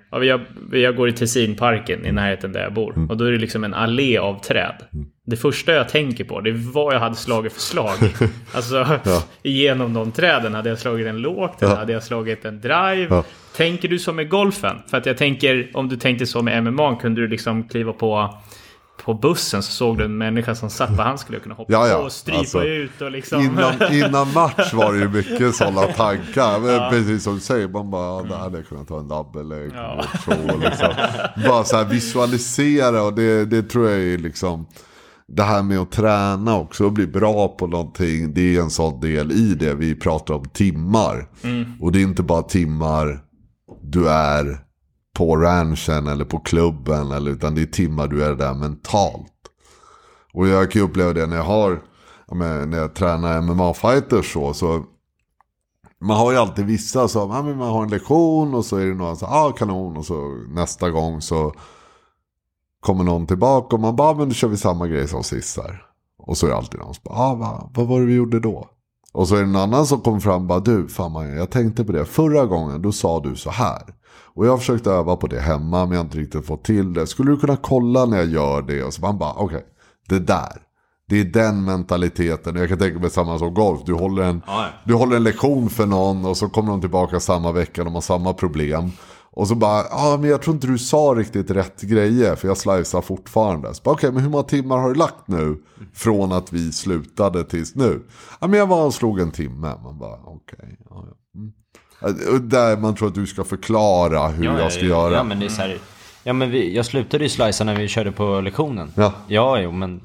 går i Tessinparken i närheten där jag bor. Och då är det liksom en allé av träd. Det första jag tänker på, det är vad jag hade slagit för slag. Alltså igenom de träden hade jag slagit en lågt, eller hade jag slagit en drive. Tänker du som med golfen? För att jag tänker, om du tänkte så med MMA, kunde du liksom kliva på bussen, så såg du en människa som satt på, han skulle kunna hoppa på och strypa alltså, ut och liksom... innan match var det ju mycket sådana tankar. Men precis som du säger, man bara, det hade jag kunnat ta en double leg liksom. Bara så här visualisera, och det tror jag är liksom, det här med att träna också och bli bra på någonting, det är en sån del i det. Vi pratar om timmar. Och det är inte bara timmar du är på ranchen eller på klubben, eller, utan det är timmar du är där mentalt. Och jag kan ju uppleva det när jag tränar MMA-fighters så man har ju alltid vissa som man har en lektion och så är det någon som kanon, och så nästa gång så kommer någon tillbaka och man bara, men då kör vi samma grej som sist här. Och så är det alltid någon som bara, vad var det vi gjorde då? Och så är det en annan som kommer fram och bara, du, fan jag tänkte på det förra gången, då sa du så här. Och jag har försökt öva på det hemma, men jag har inte riktigt fått till det. Skulle du kunna kolla när jag gör det? Och så man bara, okej, det är den mentaliteten. Jag kan tänka mig samma som golf. Du håller en lektion för någon, och så kommer de tillbaka samma vecka och de har samma problem. Och så bara, men jag tror inte du sa riktigt rätt grejer, för jag slicear fortfarande. Så bara, okej, men hur många timmar har du lagt nu från att vi slutade tills nu? Men jag var och slog en timme. Man bara, okej. Där man tror att du ska förklara hur jag ska göra. Ja, men det är så här, jag slutade ju slicea när vi körde på lektionen. Men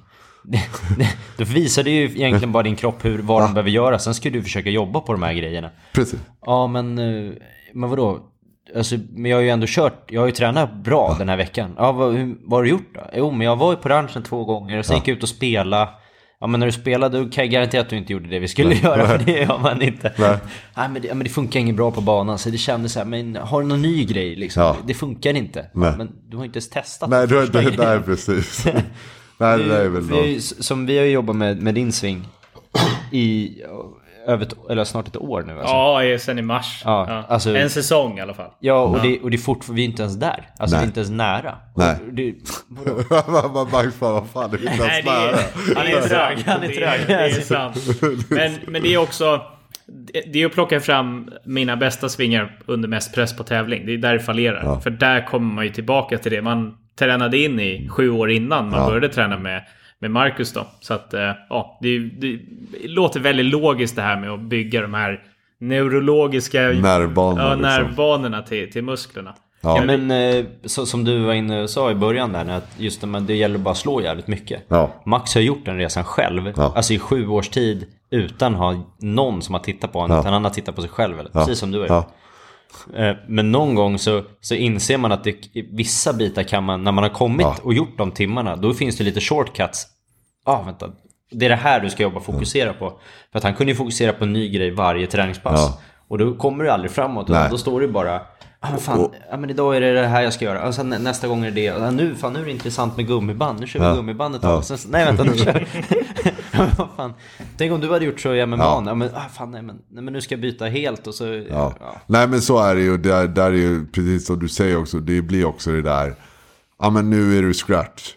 då visade ju egentligen bara din kropp vad de behöver göra. Sen ska du försöka jobba på de här grejerna. Precis. Ja, men vadå? Alltså, men jag har ju ändå jag har ju tränat bra den här veckan. Ja, vad har du gjort då? Jo, men jag var ju på ranchen 2 gånger och sen gick jag ut och spela. Ja, men när du spelade, då kan jag garantera att du inte gjorde det vi skulle göra. För det gör man inte. Nej, men det funkar inget bra på banan. Så det kändes så här, men har du någon ny grej liksom? Det funkar inte. Men du har inte ens testat. Nej, det är precis. Nej, det är väl som vi har ju jobbat med din sving. eller snart ett år nu alltså. Ja, sen i mars. Ja, alltså, en säsong i alla fall. Ja, och det är fortfarande, vi är inte ens där. Alltså vi är inte ens nära. Nej. Vad fan, det är inte ens nära. Han är trög. Det är sant. Men det är också... Det är att plocka fram mina bästa svingar under mest press på tävling. Det är där det fallerar. Ja. För där kommer man ju tillbaka till det man tränade in i 7 år innan man började träna med Marcus då. Så att det låter väldigt logiskt det här med att bygga de här neurologiska nervbanorna till musklerna. Ja, men som du var inne och sa i början där, att just det gäller bara att slå jävligt mycket. Ja. Max har gjort den resan själv, alltså i 7 års tid, utan att ha någon som har tittat på honom, utan han har tittat på sig själv, eller? Precis som du är. Men någon gång så inser man att vissa bitar kan man, när man har kommit och gjort de timmarna, då finns det lite shortcuts. Vänta, det är det här du ska jobba och fokusera på. För att han kunde ju fokusera på en ny grej varje träningspass. Och då kommer du aldrig framåt. Då står det bara... men idag är det här jag ska göra. Och sen nästa gång är det nu är det intressant med gummiband. Nu kör vi gummibandet. Nej, vänta, nu kör vad fan. Tänk om du hade gjort så i MMA. Men nu ska jag byta helt och så... Nej, men så är det ju. Där är ju, precis som du säger också, det blir också det där. Men nu är du scratch.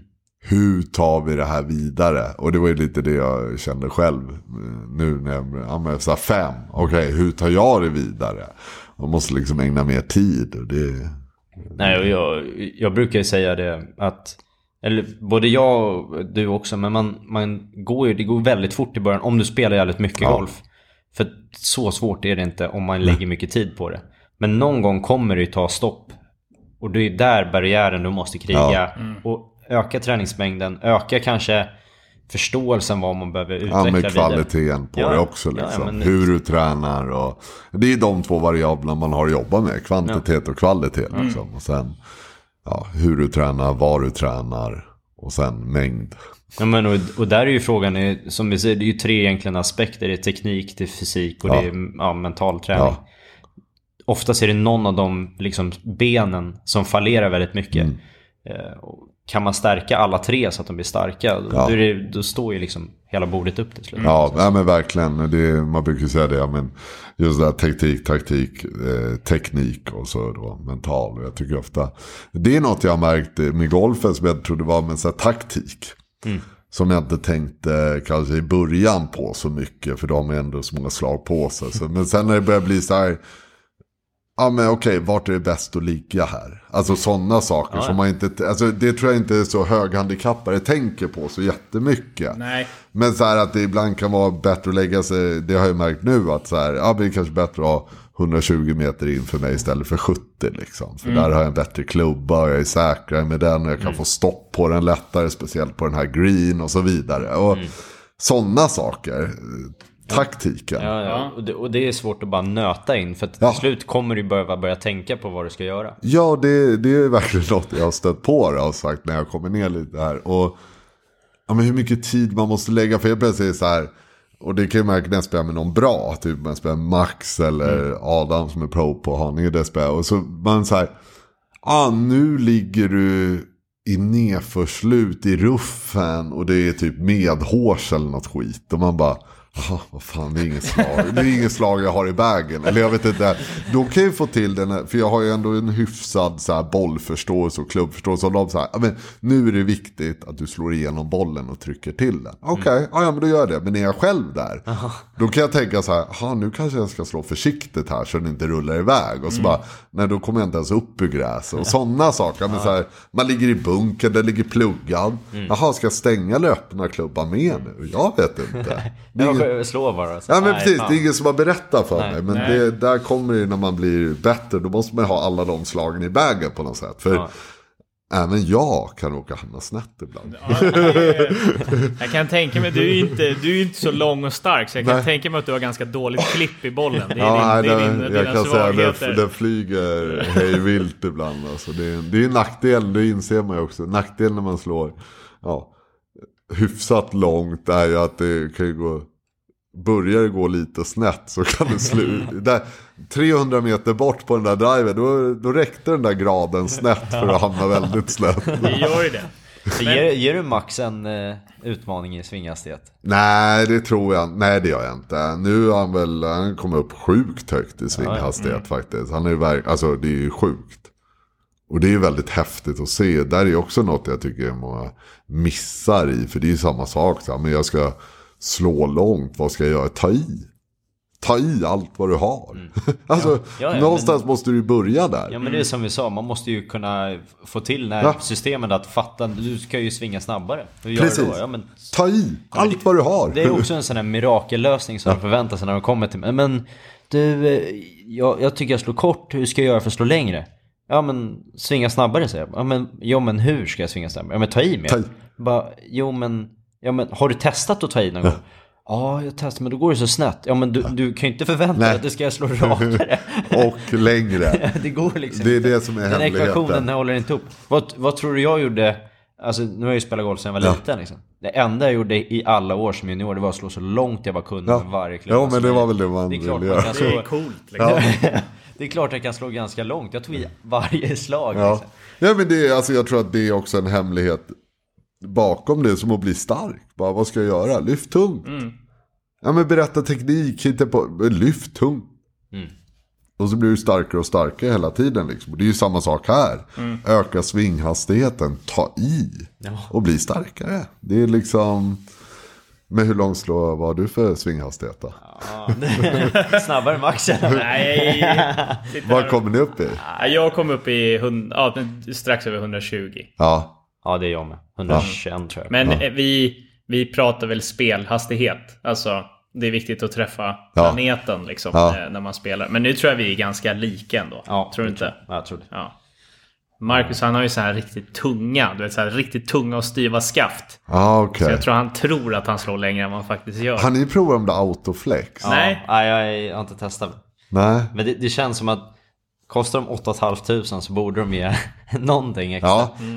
Hur tar vi det här vidare? Och det var ju lite det jag kände själv nu när jag sa 5. Okej, hur tar jag det vidare? Man måste liksom ägna mer tid. Och det... Nej, och jag brukar ju säga det att, eller både jag och du också, men det går väldigt fort i början om du spelar jävligt mycket golf. För så svårt är det inte om man lägger mycket tid på det. Men någon gång kommer det ju ta stopp. Och det är där barriären du måste kriga. Och öka träningsmängden, öka kanske förståelsen vad man behöver utveckla med kvaliteten på det också liksom. Hur du tränar och det är de 2 variablerna man har att jobba med, kvantitet och kvalitet liksom. Och sen hur du tränar, var du tränar och sen mängd. Ja, men och där är ju frågan, som vi säger, det är ju 3 egentligen aspekter. Det är teknik, det är fysik och det är mental träning. Oftast är det någon av de liksom benen som fallerar väldigt mycket. Kan man stärka alla 3 så att de blir starka, då står ju liksom hela bordet upp till slut. Men verkligen. Man brukar säga det, men just det här teknik och så då mental. Och jag tycker ofta det är något jag har märkt med golfen som jag trodde var med så här taktik. Som jag inte tänkte kanske i början på så mycket, för de har ändå så många slag på sig. Men sen när det börjar bli så här, men okej, vart är det bäst att ligga här? Alltså sådana saker som man inte... Alltså det tror jag inte är så höghandikappare tänker på så jättemycket. Nej. Men så här att det ibland kan vara bättre att lägga sig... Det har jag märkt nu att så här, det är kanske bättre att ha 120 meter in för mig istället för 70 liksom. För där har jag en bättre klubba och jag är säkrare med den och jag kan få stopp på den lättare, speciellt på den här green och så vidare. Och sådana saker... Taktiken. Och det är svårt att bara nöta in, för att till slut kommer du börja tänka på vad du ska göra. Ja, det är verkligen något jag har stött på och har sagt när jag kommer ner lite här. Och men hur mycket tid man måste lägga, för jag börjar säga så här, och det kan ju märka när jag spelar med någon bra, typ man spelar Max eller Adam som är pro på Haninge det spelar, och så man så här, nu ligger du i nedförslut i ruffen och det är typ medhårs eller något skit och man bara, vad fan, det är inget slag. Det är inget slag jag har i bagen. Eller jag vet inte. Då kan jag få till den här, för jag har ju ändå en hyfsad så här bollförståelse och klubbförståelse. Och de så här, men nu är det viktigt att du slår igenom bollen och trycker till den. Okej, men då gör jag det. Men är jag själv där, då kan jag tänka så här, nu kanske jag ska slå försiktigt här så den inte rullar iväg. Och så bara, nej, då kommer jag inte ens upp ur gräs. Och sådana saker. Men så här, man ligger i bunken, det ligger pluggad. Ska jag stänga eller öppna klubban med nu? Jag vet inte. Slå bara. Men precis, det är ingen som har berättat för mig. Men där kommer det när man blir bättre. Då måste man ha alla de slagen i vägen på något sätt. För även jag kan åka hamna snett ibland. Jag kan tänka mig, du är inte så lång och stark. Så jag kan tänka mig att du har ganska dåligt klipp i bollen. Det är jag kan säga att den flyger hej vilt ibland. Alltså, det är en nackdel, det inser man ju också. Nackdel när man slår hyfsat långt är ju att det kan ju gå... Börjar det gå lite snett så kan det sluta. 300 meter bort på den där driven, då räckte den där graden snett för att hamna väldigt snett. Det gör ju det. Ger du Max en utmaning i svinghastighet? Nej, det tror jag. Nej, det gör jag inte. Nu har han kommit upp sjukt högt i svinghastighet faktiskt. Han är alltså det är ju sjukt. Och det är väldigt häftigt att se. Där är också något jag tycker många missar i. För det är ju samma sak. Så. Men jag ska slå långt. Vad ska jag göra? Ta i allt vad du har. Alltså, någonstans måste du börja där. Ja, men det är som vi sa. Man måste ju kunna få till när systemet att fatta. Du ska ju svinga snabbare. Precis. Ta i allt vad du har. Det är också en sån här mirakellösning som de förväntar sig när de kommer till mig. Men du, jag tycker jag slår kort. Hur ska jag göra för att slå längre? Ja, men svinga snabbare, säger jag. Ja, men hur ska jag svinga snabbare? Ja, men ta i mer. Men har du testat att ta i någon gång? Ja, jag testar, men då går det så snett. Ja, men du kan ju inte förvänta dig att det ska slå rakare. Och längre. Det går liksom. Det är det som är hemligheten. Den ekvationen håller inte upp. Vad tror du jag gjorde? Alltså, nu har jag ju spelat golf sedan jag var liten liksom. Det enda jag gjorde i alla år som junior, det var att slå så långt jag bara kunde med varje klubb. Ja, men det var väl det man ville göra. Det är coolt liksom. Det är klart jag kan slå ganska långt. Jag tog i varje slag. Ja, liksom. ja, men det är, alltså, jag tror att det är också en hemlighet bakom det, som att bli stark. Bara, vad ska jag göra? Lyft tungt. Ja, men berätta teknik, hitta på, lyft tungt. Och så blir du starkare och starkare hela tiden liksom. Och det är ju samma sak här. Öka svinghastigheten, ta i och bli starkare. Det är liksom. Men hur långt var du för svinghastighet då? Snabbare Max. Nej. Vad kommer ni upp i? Jag kom upp i strax över 120. Ja, det är jag med. 121 tror jag. Men vi pratar väl spelhastighet. Alltså, det är viktigt att träffa planeten liksom, när man spelar. Men nu tror jag vi är ganska lika ändå. Tror du inte? Jag tror det. Ja. Marcus, han har ju så här riktigt tunga, du vet, så här riktigt tunga och styva skaft. Okay. Så jag tror han tror att han slår längre än man faktiskt gör. Har ni provat om det autoflex? Nej. Jag har inte testat. Nej. Men det känns som att kostar de 8 500 så borde de ge någonting extra.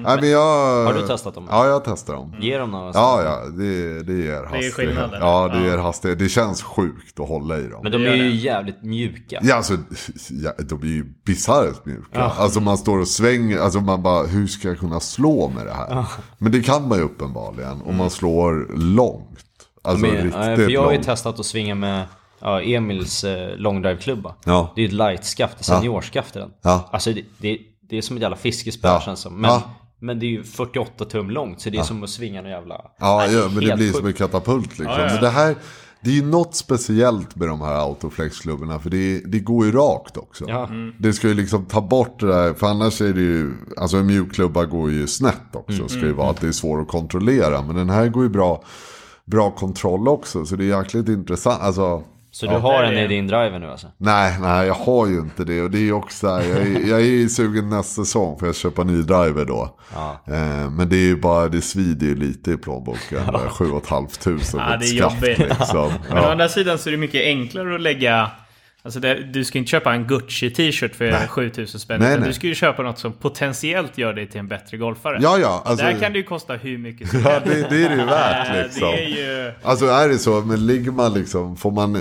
Har du testat dem? Ja, jag testar dem. Ger de några? Det ger hastighet. Det är skillnaden. Ja, det ger hastighet. Det känns sjukt att hålla i dem. Men de är ju jävligt mjuka. Ja, alltså, de är ju bisarrt mjuka. Alltså man står och svänger, alltså man bara, hur ska jag kunna slå med det här? Men det kan man ju uppenbarligen. Om man slår långt. Alltså riktigt för jag har ju långt. testat att svinga med Emils longdrive-klubba. Det är ju ett light-skaft, seniorskaft i den. Alltså det är som ett jävla fiskespö känns som. Men det är ju 48 tum långt, så det är som att svinga en jävla. Men det blir som en katapult liksom. Men det här, det är ju något speciellt med de här autoflex-klubborna, för det går ju rakt också. Det ska ju liksom ta bort det där, för annars är det ju, alltså en mjukklubba går ju snett också. Ska ju vara att det är svårt att kontrollera, men den här går ju bra kontroll också, så det är jäkligt intressant. Alltså, så du har den i din driver nu alltså? Nej, jag har ju inte det. Och det är också jag är sugen nästa säsong för att köpa ny driver då. Men det är ju bara, det svider ju lite i plånboken. 7 500. Det är jobbigt liksom. Men å andra sidan så är det mycket enklare att lägga. Alltså du ska inte köpa en Gucci t-shirt för 7000 spänn. Nej. Du ska ju köpa något som potentiellt gör dig till en bättre golfare. Alltså, där kan det ju kosta hur mycket som helst. Det är det ju värt liksom. Det är ju. Alltså är det så, men ligger man liksom, får man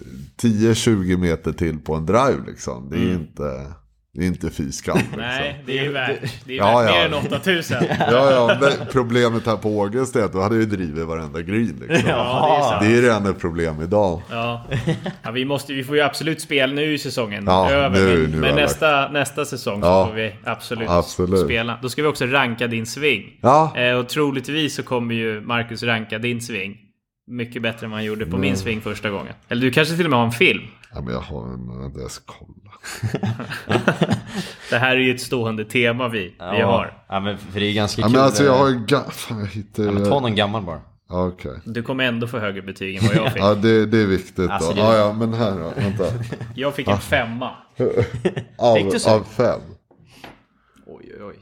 10-20 meter till på en drive liksom. Det är inte fyskant liksom. Nej, det är ju värt mer än 8000. Men problemet här på Ågest är att då hade ju drivit varenda green liksom. Det är det enda problem idag. Vi får ju absolut spela, nu i säsongen över. Men nästa säsong så får vi absolut spela. Då ska vi också ranka din sving. Och troligtvis så kommer ju Marcus ranka din sving mycket bättre än man gjorde på min sving första gången. Eller du kanske till och med har en film. Ja, men jag har en, jag ska kolla. Det här är ju ett stående tema vi har. Ja, men för det är ganska kul. Men alltså jag har ju fan, jag ta någon gammal bara. Okay. Du kommer ändå få högre betyg än vad jag fick. Det är viktigt alltså, då. Men här då, vänta. Jag fick en 5. av 5. Oj.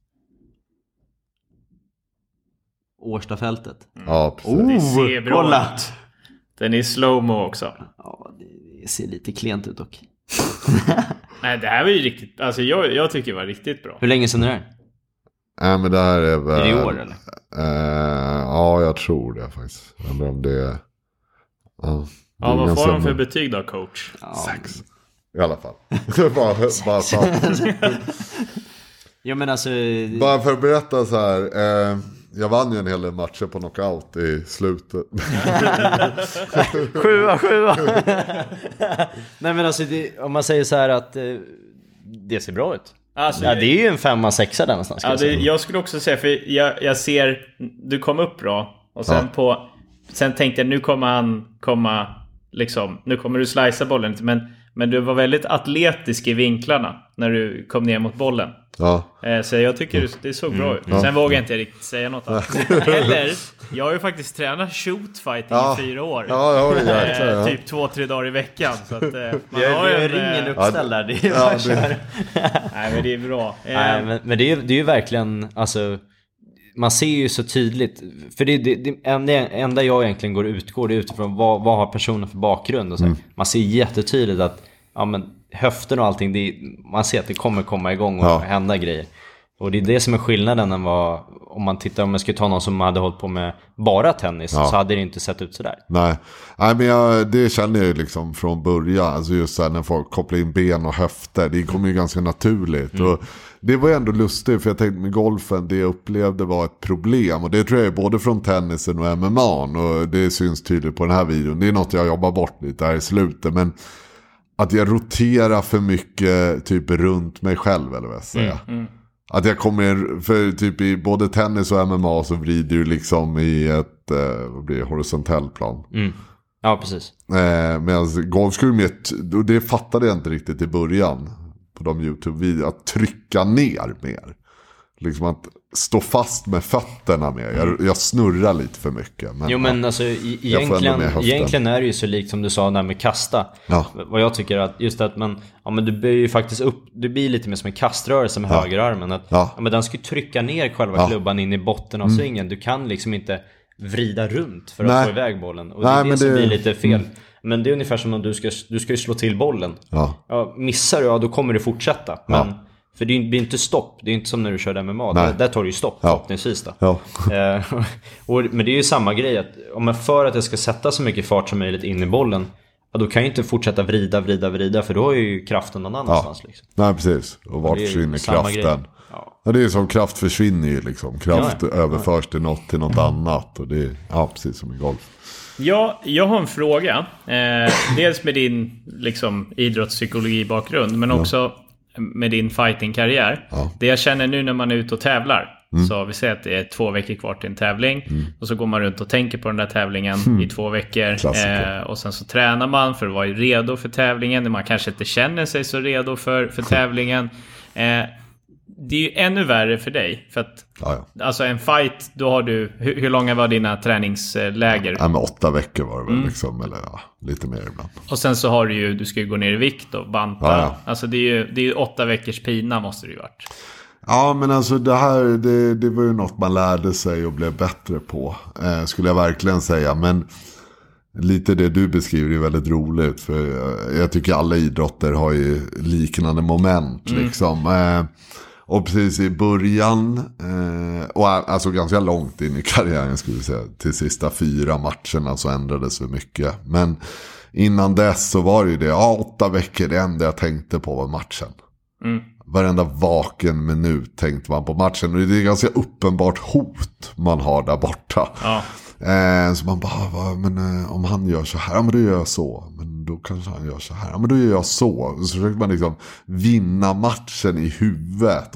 Årstafältet. Ja, precis. Det ser bra ut. Den är slow-mo också. Ja, det ser lite klent ut dock. Nej, det här var ju riktigt. Alltså jag tycker det var riktigt bra. Hur länge sedan är det? Nej, men det här är väl. Är det i år eller? Ja, jag tror det faktiskt. Eller om det är. Vad får de för betyg då, coach? 6. I alla fall. bara så. Ja, men alltså. Bara för att berätta så här. Jag vann ju en hel del matcher på knockout i slutet. 7-7. Nej men alltså om man säger så här att det ser bra ut. Alltså, det är ju en 5-6 där någonstans. Jag skulle också säga, för jag ser du kom upp bra. Och sen sen tänkte jag, nu kommer han komma liksom, nu kommer du slicea bollen lite, men du var väldigt atletisk i vinklarna när du kom ner mot bollen. Ja. Så jag tycker det såg bra ut. Sen vågar jag inte riktigt säga något annat. Eller, jag har ju faktiskt tränat shootfighting i 4 år. Typ 2-3 dagar i veckan. Så att, man har ju ringen uppställd där. Nej, men det är bra. Nej, men det är ju verkligen, alltså, man ser ju så tydligt. För det enda jag egentligen utgår utifrån vad har personen för bakgrund och så. Man ser jättetydligt att höften och allting, man ser att det kommer komma igång och hända grejer. Och det är det som är skillnaden än vad, om man skulle ta någon som hade hållit på med bara tennis, så hade det inte sett ut sådär. Nej men det känner jag ju liksom från början, alltså just så här, när folk kopplar in ben och höfter, det kommer ju ganska naturligt. Och det var ändå lustigt, för jag tänkte med golfen, det jag upplevde var ett problem, och det tror jag är både från tennisen och MMA, och det syns tydligt på den här videon. Det är något jag jobbar bort lite här i slutet, men att jag roterar för mycket typ runt mig själv, eller vad jag säger. Att jag kommer, för typ i både tennis och MMA så vrider du liksom i ett horisontell plan. Ja, precis. Medan golf skulle mer, och det fattade jag inte riktigt i början på de YouTube-videor, att trycka ner mer. Liksom att stå fast med fötterna mer. Jag snurrar lite för mycket. Men, men alltså egentligen är det ju så likt som du sa där med kasta. Ja. Vad jag tycker att just att men du blir ju faktiskt upp, du blir lite mer som en kaströrelse med högerarmen. Att, men den ska ju trycka ner själva klubban in i botten av svingen. Du kan liksom inte vrida runt för att få iväg bollen. Och det är det som blir lite fel. Men det är ungefär som om du ska ju slå till bollen. Missar du, då kommer du fortsätta. Men för det blir inte stopp. Det är inte som när du kör MMA. Där tar du ju stopp förhoppningsvis då. Men det är ju samma grej att för att jag ska sätta så mycket fart som möjligt in i bollen, då kan jag inte fortsätta vrida, för då är ju kraften någon annanstans liksom. Nej, precis. Och vart försvinner kraften? Ja, det är som kraft försvinner ju liksom. Kraft överförs till något annat. Och det är precis som i golf. Ja, jag har en fråga. Dels med din liksom idrottspsykologi-bakgrund, men också med din fighting-karriär. Det jag känner nu när man är ute och tävlar, så vi säger att det är 2 veckor kvar till en tävling, och så går man runt och tänker på den där tävlingen i 2 veckor, och sen så tränar man för att vara redo för tävlingen. Man kanske inte känner sig så redo för tävlingen. Det är ju ännu värre för dig, för att alltså en fight, då har du, hur långa var dina träningsläger? Ja, men 8 veckor var det väl liksom, eller lite mer ibland. Och sen så har du ska ju gå ner i vikt och banta. Alltså det är ju 8 veckors pina måste det ju varit. Ja, men alltså det här, det var ju något man lärde sig och blev bättre på, skulle jag verkligen säga. Men lite det du beskriver är väldigt roligt, för jag tycker alla idrotter har ju liknande moment liksom. Och precis i början, och alltså ganska långt in i karriären skulle jag säga, till sista 4 matcherna så ändrades det mycket. Men innan dess så var det ju det, 8 veckor, det enda jag tänkte på var matchen. Varenda vaken minut tänkte man på matchen. Och det är ganska uppenbart hot man har där borta. Så man bara, men om han gör så här, men då gör jag så. Men då kanske han gör så här, men då gör jag så. Så försöker man liksom vinna matchen i huvudet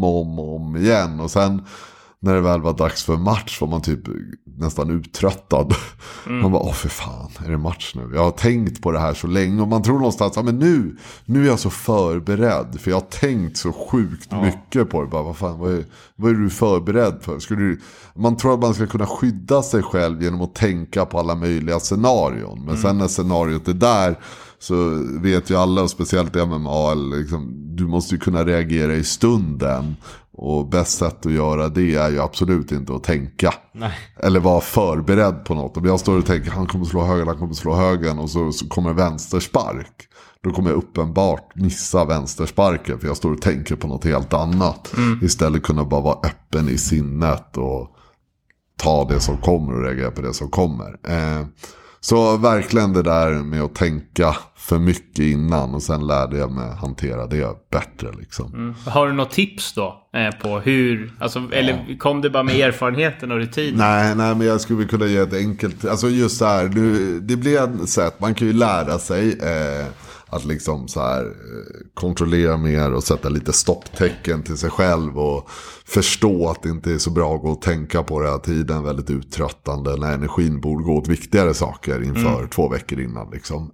om igen. Och sen när det väl var dags för match var man typ nästan uttröttad. Man bara, för fan, är det match nu? Jag har tänkt på det här så länge. Och man tror någonstans, men nu är jag så förberedd. För jag har tänkt så sjukt mycket på det. Bara, vad är du förberedd för? Man tror att man ska kunna skydda sig själv genom att tänka på alla möjliga scenarion. Men sen när scenariot är där, så vet ju alla, och speciellt i MMA, liksom, du måste ju kunna reagera i stunden. Och bäst sätt att göra det är ju absolut inte att tänka. Eller vara förberedd på något. Om jag står och tänker, han kommer slå högen, och så kommer vänsterspark. Då kommer jag uppenbart missa vänstersparken, för jag står och tänker på något helt annat. Istället kunna bara vara öppen i sinnet och ta det som kommer och reagera på det som kommer. Så verkligen det där med att tänka för mycket innan och sen lärde jag mig hantera det bättre liksom. Har du något tips då på hur, alltså, eller kom det bara med erfarenheten och rutin? Nej, men jag skulle kunna ge ett enkelt, alltså just så här, det blir ett sätt, man kan ju lära sig att liksom så här kontrollera mer och sätta lite stopptecken till sig själv och förstå att det inte är så bra att gå och tänka på det här tiden, väldigt uttröttande när energin borde gå åt viktigare saker inför 2 veckor innan liksom.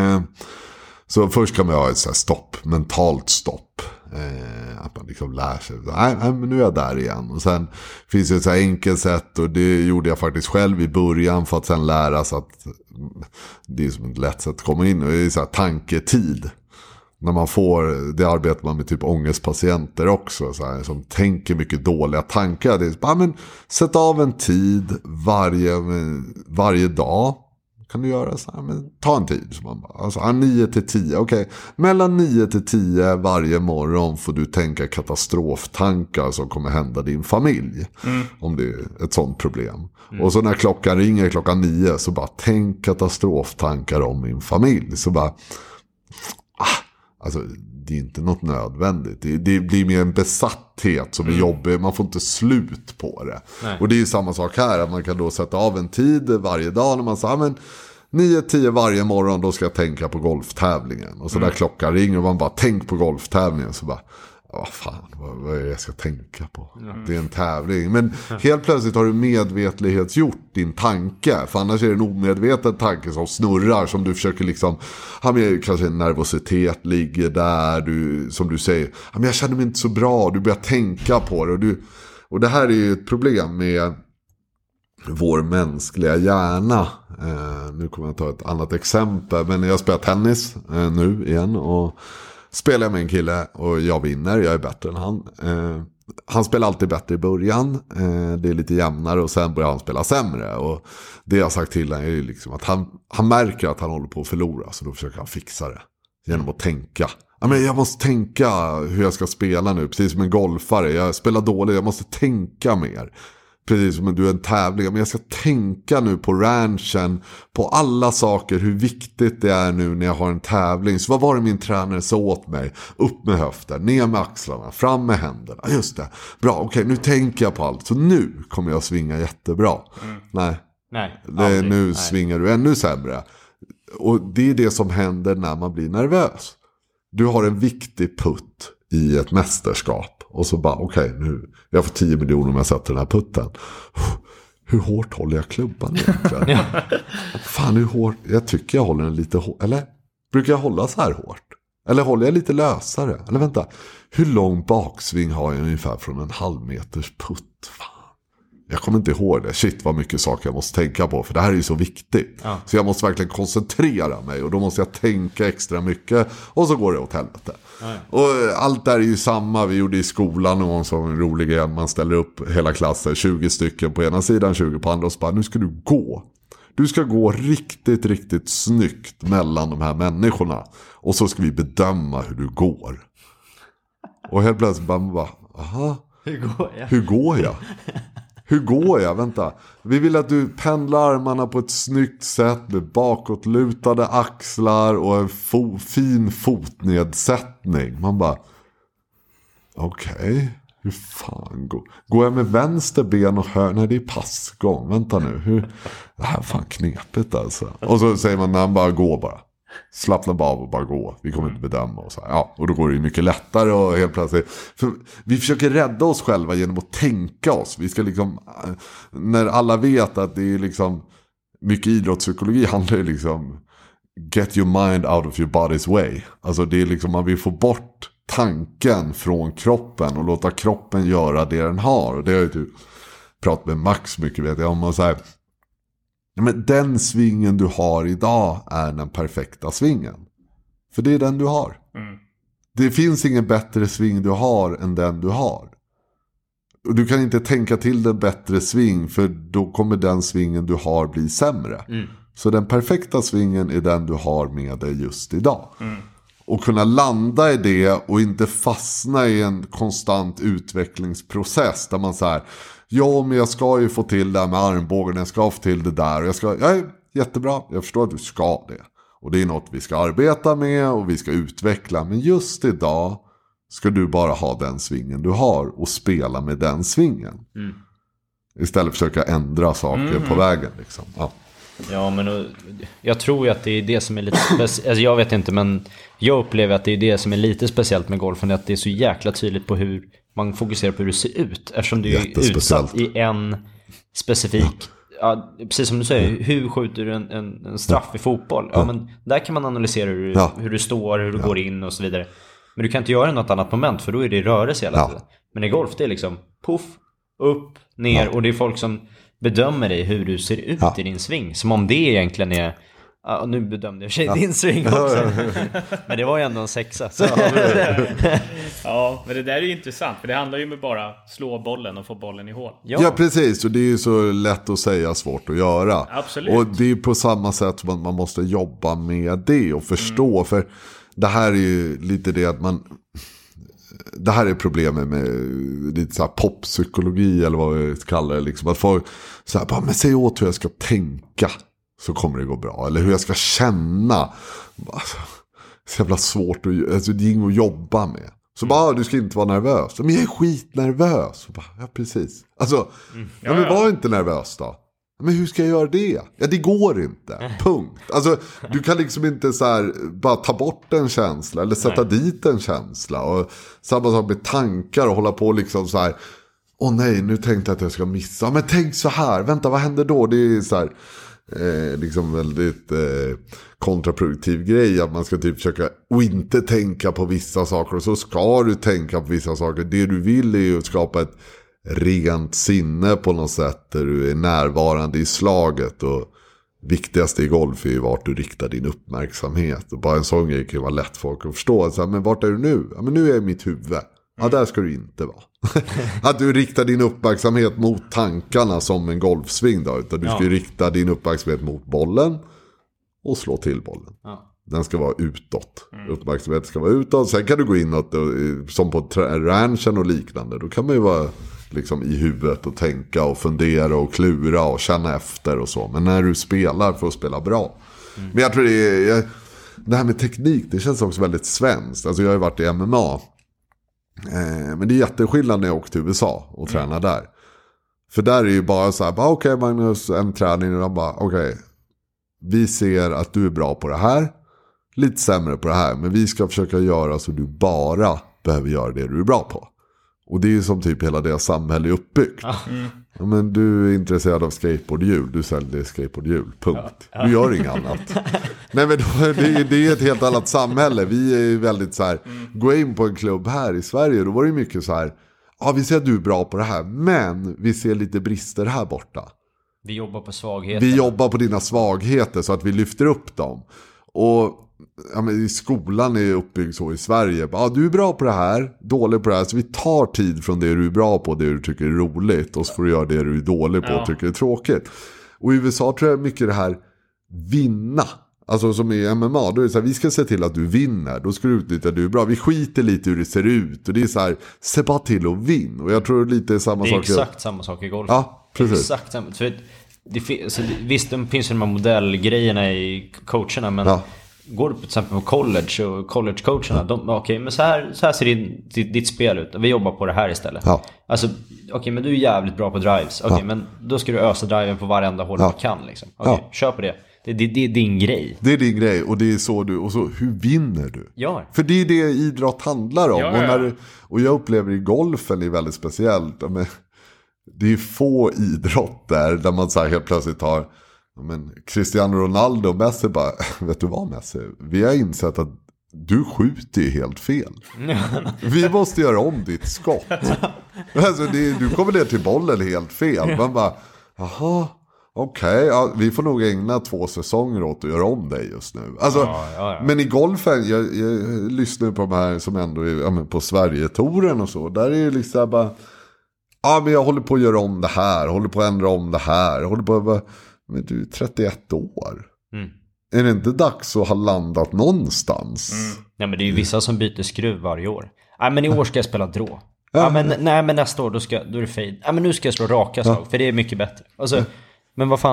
Så först kan man ha ett så här stopp, mentalt stopp. Att man liksom lär sig, nej men nu är jag där igen. Och sen finns det ett så här enkelt sätt, och det gjorde jag faktiskt själv i början för att sen lära sig att det är som ett lätt sätt att komma in. Och det är så här tanketid. När man får, det arbetar man med typ ångestpatienter också, så här, som tänker mycket dåliga tankar. Det är bara, men sätt av en tid varje dag. Kan du göra så här, men ta en tid. Så man bara, alltså 9-10, okej. Mellan 9-10 varje morgon får du tänka katastroftankar som kommer hända din familj. Om det är ett sånt problem. Och så när klockan ringer klockan 9 så bara tänk katastroftankar om min familj. Så bara, alltså det är inte något nödvändigt. Det blir mer en besatthet som är jobbig. Man får inte slut på det. Nej. Och det är ju samma sak här. Att man kan då sätta av en tid varje dag när man säger, men 9-10 varje morgon då ska jag tänka på golftävlingen. Och så där klockan ringer och man bara tänk på golftävlingen. Så bara, vad är det jag ska tänka på? Det är en tävling. Men helt plötsligt har du medvetlighetsgjort din tanke. För annars är det en omedveten tanke som snurrar. Som du försöker liksom, kanske en nervositet ligger där. Som du säger, men jag känner mig inte så bra. Du börjar tänka på det. Och det här är ju ett problem med vår mänskliga hjärna. Nu kommer jag ta ett annat exempel. Men jag spelar tennis nu igen. Och spelar jag med en kille och jag vinner. Jag är bättre än han. Han spelar alltid bättre i början. Det är lite jämnare och sen börjar han spela sämre. Och det jag har sagt till honom är liksom att han märker att han håller på att förlora. Så då försöker han fixa det. Genom att tänka. Men jag måste tänka hur jag ska spela nu. Precis som en golfare. Jag spelar dåligt. Jag måste tänka mer. Precis som du är en tävling. Men jag ska tänka nu på ranchen. På alla saker. Hur viktigt det är nu när jag har en tävling. Så vad var det min tränare sa åt mig? Upp med höften. Ner med axlarna. Fram med händerna. Just det. Bra. Okej, nu tänker jag på allt. Så nu kommer jag svinga jättebra. Nej. Nu svingar du ännu sämre. Och det är det som händer när man blir nervös. Du har en viktig putt i ett mästerskap. Och så bara, okej, nu jag får 10 miljoner om jag sätter den här putten. Hur hårt håller jag klubban egentligen? Fan, hur hårt? Jag tycker jag håller den lite hårt. Eller brukar jag hålla så här hårt? Eller håller jag lite lösare? Eller vänta, hur lång baksving har jag ungefär från en halvmeters putt? Fan. Jag kommer inte ihåg det. Shit, vad mycket saker jag måste tänka på. För det här är ju så viktigt. Ja. Så jag måste verkligen koncentrera mig. Och då måste jag tänka extra mycket. Och så går det åt helvete. Ja. Och allt där är ju samma. Vi gjorde i skolan någon sån rolig grej. Man ställer upp hela klassen. 20 stycken på ena sidan, 20 på andra. Och så bara, nu ska du gå. Du ska gå riktigt, riktigt snyggt mellan de här människorna. Och så ska vi bedöma hur du går. Och helt plötsligt bara, aha. Hur går jag? Hur går jag? Vänta. Vi vill att du pendlar armarna på ett snyggt sätt med bakåtlutade axlar och en fin fotnedsättning. Man bara, okej. Hur fan går jag med vänster ben och höger? Nej, det är passgång. Vänta nu. Det här är fan knepigt alltså. Och så säger man, nej, bara gå bara. Slappna av och bara gå. Vi kommer inte bedöma och så här. Ja, och då går det ju mycket lättare och helt plötsligt. För vi försöker rädda oss själva genom att tänka oss. Vi ska liksom, när alla vet att det är liksom mycket idrottspsykologi handlar ju liksom get your mind out of your body's way. Alltså det är liksom, man vill få bort tanken från kroppen och låta kroppen göra det den har. Och det har jag ju pratat med Max mycket, vet jag, om att säga, men den svingen du har idag är den perfekta svingen. För det är den du har. Det finns ingen bättre sving du har än den du har. Och du kan inte tänka till den bättre sving, för då kommer den svingen du har bli sämre. Så den perfekta svingen är den du har med dig just idag. Och kunna landa i det och inte fastna i en konstant utvecklingsprocess där man så här, ja, men jag ska ju få till det här med armbågen, jag ska få till det där. Och jättebra. Jag förstår att du ska det. Och det är något vi ska arbeta med och vi ska utveckla. Men just idag ska du bara ha den svingen du har och spela med den svingen. Istället för att försöka ändra saker på vägen. Liksom. Ja, men jag tror ju att det är det som är lite speciellt. Alltså jag vet inte, men jag upplever att det är det som är lite speciellt med golfen. Att det är så jäkla tydligt på hur man fokuserar på hur det ser ut. Eftersom du är utsatt i en specifik... Ja, precis som du säger, hur skjuter du en straff i fotboll? Ja, men där kan man analysera hur du står, hur du går in och så vidare. Men du kan inte göra något annat moment, för då är det i rörelse hela tiden. Men i golf, det är liksom puff, upp, ner. Och det är folk som bedömer dig hur du ser ut i din sving. Som om det egentligen är... Ja, nu bedömde jag sig din swing också. Men det var ju ändå en 6. Ja, men det där är ju intressant. För det handlar ju med bara slå bollen och få bollen i hål. Ja, precis. Och det är ju så lätt att säga, svårt att göra. Absolut. Och det är på samma sätt som man måste jobba med det och förstå. För det här är ju lite det att man... Det här är problemet med lite så här poppsykologi eller vad vi kallar det. Liksom. Att folk så här, men säg åt hur jag ska tänka så kommer det gå bra. Eller hur jag ska känna. Alltså, så jävla svårt alltså, det är inget att jobba med. Så bara, du ska inte vara nervös. Men jag är skitnervös. Bara, ja, precis. Alltså, men var inte nervös då. Men hur ska jag göra det? Ja, det går inte. Punkt. Alltså, du kan liksom inte så här bara ta bort en känsla eller sätta dit en känsla. Och samma sak med tankar och hålla på liksom så här. Åh nej, nu tänkte jag att jag ska missa. Men tänk så här, vänta, vad händer då? Det är så här liksom väldigt kontraproduktiv grej. Att man ska typ försöka och inte tänka på vissa saker. Och så ska du tänka på vissa saker. Det du vill är ju att skapa ett rent sinne på något sätt där du är närvarande i slaget, och viktigast i golf är ju vart du riktar din uppmärksamhet, och bara en sån grej kan vara lätt folk att förstå. Så här, men vart är du nu? Ja, men nu är jag i mitt huvud. Ja, där ska du inte vara. Att du riktar din uppmärksamhet mot tankarna som en golfsving då, utan du ska ju rikta din uppmärksamhet mot bollen och slå till bollen. Den ska vara utåt. Uppmärksamheten ska vara utåt. Sen kan du gå inåt som på ranchen och liknande. Då kan man ju vara liksom i huvudet och tänka och fundera och klura och känna efter och så. Men när du spelar för att spela bra. Men jag tror det här med teknik, det känns också väldigt svenskt. Alltså jag har ju varit i MMA. Men det är jätteskillnad när jag åkte till USA och tränar där. För där är det ju bara så här, okej, Magnus, en träning och de bara, okej, vi ser att du är bra på det här. Lite sämre på det här. Men vi ska försöka göra så du bara behöver göra det du är bra på. Och det är ju som typ hela det samhälle är uppbyggt. Ja, men du är intresserad av skateboardhjul. Du säljer skateboardhjul. Punkt. Du gör inget annat. Nej, men det är ett helt annat samhälle. Vi är ju väldigt så här. Gå in på en klubb här i Sverige. Då var det mycket så här. Ja, vi ser att du är bra på det här. Men vi ser lite brister här borta. Vi jobbar på svagheter. Vi jobbar på dina svagheter så att vi lyfter upp dem. Och ja, men i skolan är uppbyggd så i Sverige. Ja, du är bra på det här, dålig på det här. Så vi tar tid från det du är bra på, det du tycker är roligt. Och så får du göra det du är dålig på och tycker är tråkigt. Och i USA tror jag mycket det här vinna. Alltså som i MMA, då är det så här, vi ska se till att du vinner. Då ska du utnyttja att du är bra. Vi skiter lite hur det ser ut. Och det är så här, se bara till att vinna. Och jag tror lite är samma sak. Det är exakt samma sak i golf. Ja, precis. Exakt samma. För visst, det finns ju de här modellgrejerna i coacherna, men går du till exempel på college och collegecoacherna, okej, men så här ser ditt spel ut. Vi jobbar på det här istället. Alltså, okej, men du är jävligt bra på drives. Okej, men då ska du ösa driven på varenda håll du kan liksom. Okej, kör på det. Det är din grej. Det är din grej, och det är så du, och så hur vinner du? Ja. För det är det idrott handlar om. Och jag upplever i golfen är väldigt speciellt. Men det är få idrotter där man så här helt plötsligt har, men Cristiano Ronaldo och Messi bara, vet du vad Messi? Vi har insett att du skjuter ju helt fel. Vi måste göra om ditt skott. Alltså du kommer ner till bollen helt fel. Man bara, jaha, okej, vi får nog ägna 2 säsonger åt att göra om det just nu. Alltså, men i golfen, jag lyssnar på de här som ändå är på Sverige-touren och så. Där är det liksom bara, men jag håller på att göra om det här, håller på att ändra om det här, håller på att, men du är 31 år. Är det inte dags att ha landat någonstans? Nej, men det är ju vissa som byter skruv varje år. Nej, men i år ska jag spela drå. Men nästa år då är det fade. Men nu ska jag slå raka slag, för det är mycket bättre. Alltså, men vad fan,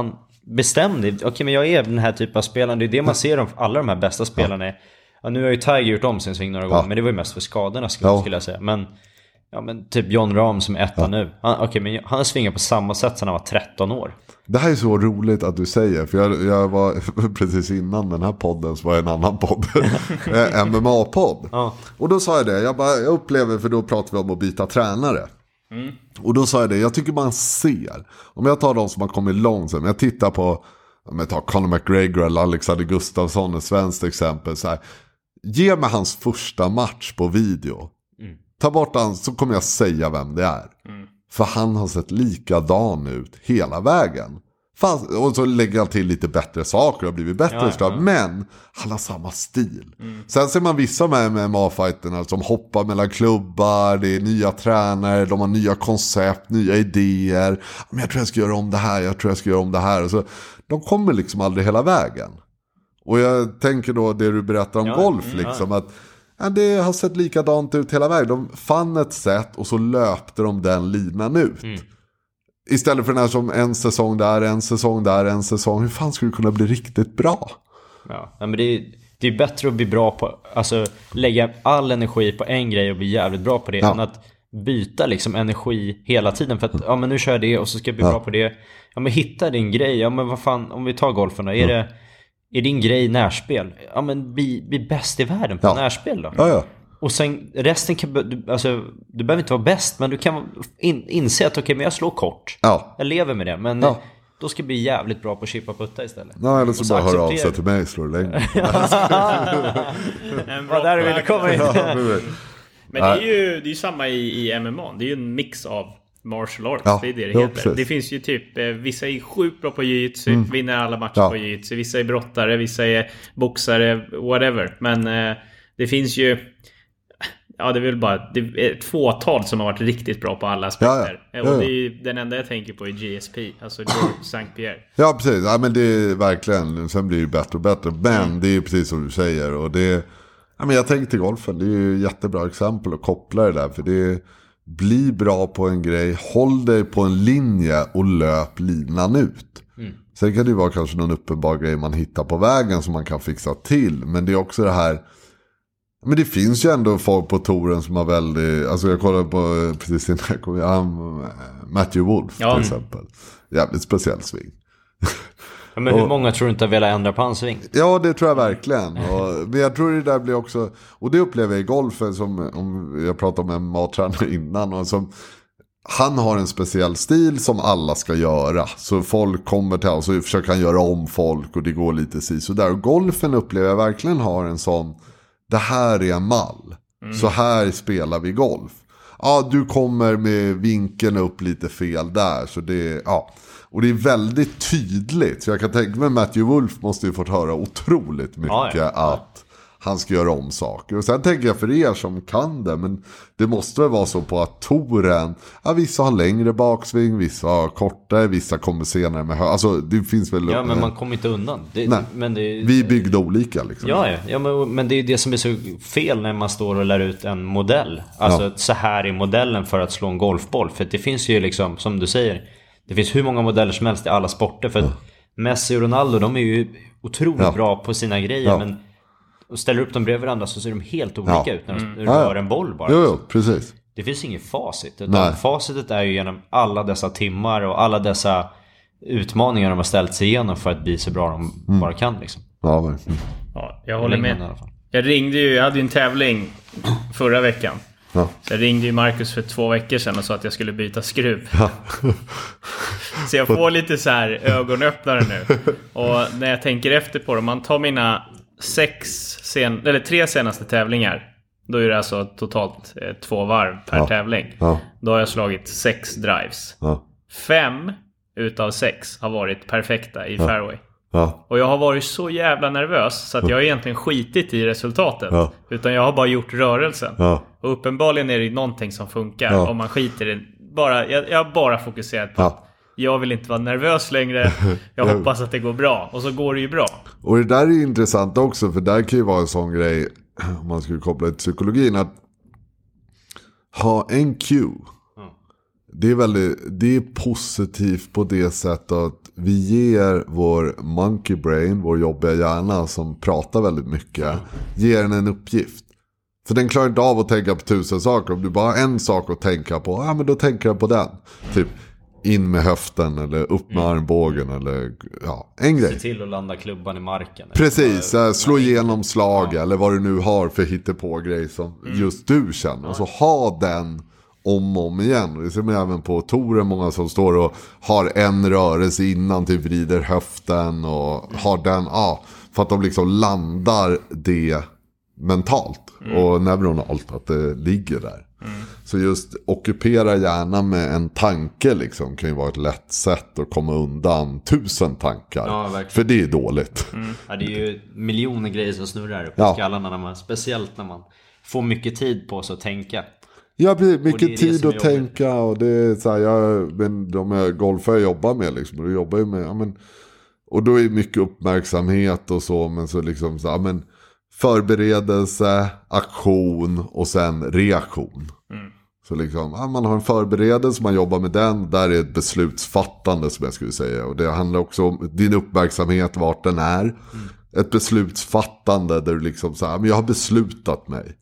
bestäm dig. Okej, men jag är den här typen av spelare. Det är det man ser om alla de här bästa spelarna. Ja, nu har ju Tiger gjort om sin sving några gånger, men det var ju mest för skadorna skulle jag säga. Men typ Jon Rahm som är etta nu. Men han har svingat på samma sätt sedan han var 13 år. Det här är så roligt att du säger. För jag var precis innan den här podden så var en annan podd. MMA-podd. Och då sa jag det. Jag upplever, för då pratar vi om att byta tränare. Och då sa jag det. Jag tycker man ser. Om jag tar de som har kommit långt sen. Jag tittar på, om jag tar Conor McGregor eller Alexander Gustafsson, ett svenskt exempel. Så här. Ge mig hans första match på video. Ta bort han så kommer jag säga vem det är. För han har sett likadan ut hela vägen. Och så lägger jag till lite bättre saker och har blivit bättre. Men han har samma stil. Sen ser man vissa med MMA-fighterna som hoppar mellan klubbar. Det är nya tränare, de har nya koncept, nya idéer. Men jag tror jag ska göra om det här, jag tror jag ska göra om det här. Och så, de kommer liksom aldrig hela vägen. Och jag tänker då det du berättar om golf liksom. Att det har sett likadant ut hela vägen. De fann ett sätt och så löpte de den linan ut. Istället för den här som en säsong där, en säsong där, en säsong. Hur fan skulle det kunna bli riktigt bra? Ja, men det är bättre att bli bra på, alltså lägga all energi på en grej och bli jävligt bra på det än att byta liksom energi hela tiden för att men nu kör jag det och så ska jag bli bra på det. Ja, men hitta din grej. Ja, men vad fan, om vi tar golfen då, är din grej närspel? Ja, men bli bäst i världen på närspel då. Ja. Och sen resten kan du behöver inte vara bäst, men du kan inse att men jag slår kort. Ja. Jag lever med det, men då ska jag bli jävligt bra på att chippa putta istället. Ja, eller så bara höra av sig till mig och slår längre. Där du vill komma in. Men det är ju samma i MMA. Det är ju en mix av martial arts, det är det heter. Precis. Det finns ju typ, vissa är sjukt bra på jiu-jitsu, vinner alla matcher på jiu-jitsu. Vissa är brottare, vissa är boxare, whatever. Men det finns ju, det är väl bara ett fåtal som har varit riktigt bra på alla aspekter. Och det är ju den enda jag tänker på i GSP, alltså St. Pierre. Ja, precis. Ja, men det är verkligen, sen blir det bättre och bättre. Men det är precis som du säger. Och det, men jag tänker till golfen, det är ju jättebra exempel att koppla det där. För det bli bra på en grej, håll dig på en linje och löp linan ut. Sen kan det ju vara kanske någon uppenbar grej man hittar på vägen som man kan fixa till. Men det är också det här, men det finns ju ändå folk på touren som har väldigt, alltså jag kollade på precis innan Matthew Wolf till exempel. Jävligt speciell sving. Men hur många tror du inte har velat ändra på hans sving? Ja, det tror jag verkligen. Men jag tror det där blir också, och det upplever jag i golfen, som om jag pratade med en mattränare innan, och som, han har en speciell stil som alla ska göra. Så folk kommer till oss och försöker göra om folk och det går lite så där. Och golfen upplever jag verkligen har en sån, det här är en mall. Så här spelar vi golf. Ja, du kommer med vinkeln upp lite fel där. Så det, och det är väldigt tydligt. Så jag kan tänka mig Matthew Wolf måste ju fått höra otroligt mycket att han ska göra om saker. Och sen tänker jag för er som kan det, men det måste väl vara så på att touren, vissa har längre baksving, vissa har kortare, vissa kommer senare med alltså det finns väl. Ja, men man kommer inte undan. Vi byggde olika liksom. Ja, men det är det som är så fel när man står och lär ut en modell. Alltså så här är modellen för att slå en golfboll. För det finns ju liksom, som du säger, det finns hur många modeller som helst i alla sporter. För Messi och Ronaldo, de är ju otroligt bra på sina grejer, men och ställer upp dem bredvid varandra så ser de helt olika ut när du rör en boll bara. Jo, precis. Det finns inget facit. Utan facitet är ju genom alla dessa timmar och alla dessa utmaningar de har ställt sig igenom för att bli så bra de bara kan liksom. Ja, verkligen. Ja, jag håller med. Jag hade ju en tävling förra veckan. Ja. Så jag ringde ju Marcus för 2 veckor sedan och sa att jag skulle byta skruv. Så jag får lite så här ögonöppnare nu. Och när jag tänker efter på det, man tar mina 3 senaste tävlingar, då är det alltså totalt 2 varv per tävling. Då har jag slagit 6 drives. 5 utav 6 har varit perfekta i fairway. Och jag har varit så jävla nervös så att jag har egentligen skitit i resultatet. Utan jag har bara gjort rörelsen. Och uppenbarligen är det någonting som funkar om man skiter i det. Jag har bara fokuserat på jag vill inte vara nervös längre. Jag hoppas att det går bra. Och så går det ju bra. Och det där är intressant också. För där kan ju vara en sån grej, om man skulle koppla till psykologin, att ha en cue. Det är positivt på det sättet att vi ger vår monkey brain, vår jobbiga hjärna som pratar väldigt mycket, ger den en uppgift. För den klarar inte av att tänka på 1000 saker. Om du bara har en sak att tänka på, men då tänker jag på den. Typ in med höften eller upp med armbågen eller en grej. Se till att landa klubban i marken. Precis, slå igenom slag eller vad du nu har för hittepå-grej som just du känner. Och så ha den om och om igen. Det ser man även på touren, många som står och har en rörelse innan, typ vrider höften och har den, för att de liksom landar det mentalt och neuronalt, att det ligger där. Så just ockupera hjärnan med en tanke liksom kan ju vara ett lätt sätt att komma undan 1000 tankar. För det är dåligt. Ja, det är ju miljoner grejer som snurrar på skallarna speciellt när man får mycket tid på sig att tänka. Ja, mycket tid att tänka, och det är så här, men de golfare jag jobbar med liksom, och jobbar ju med, och då är mycket uppmärksamhet och så, men så liksom så här, förberedelse, aktion och sen reaktion. Så liksom, man har en förberedelse, man jobbar med den, där är ett beslutsfattande som jag skulle säga, och det handlar också om din uppmärksamhet, vart den är. Ett beslutsfattande där du liksom så här, men jag har beslutat mig.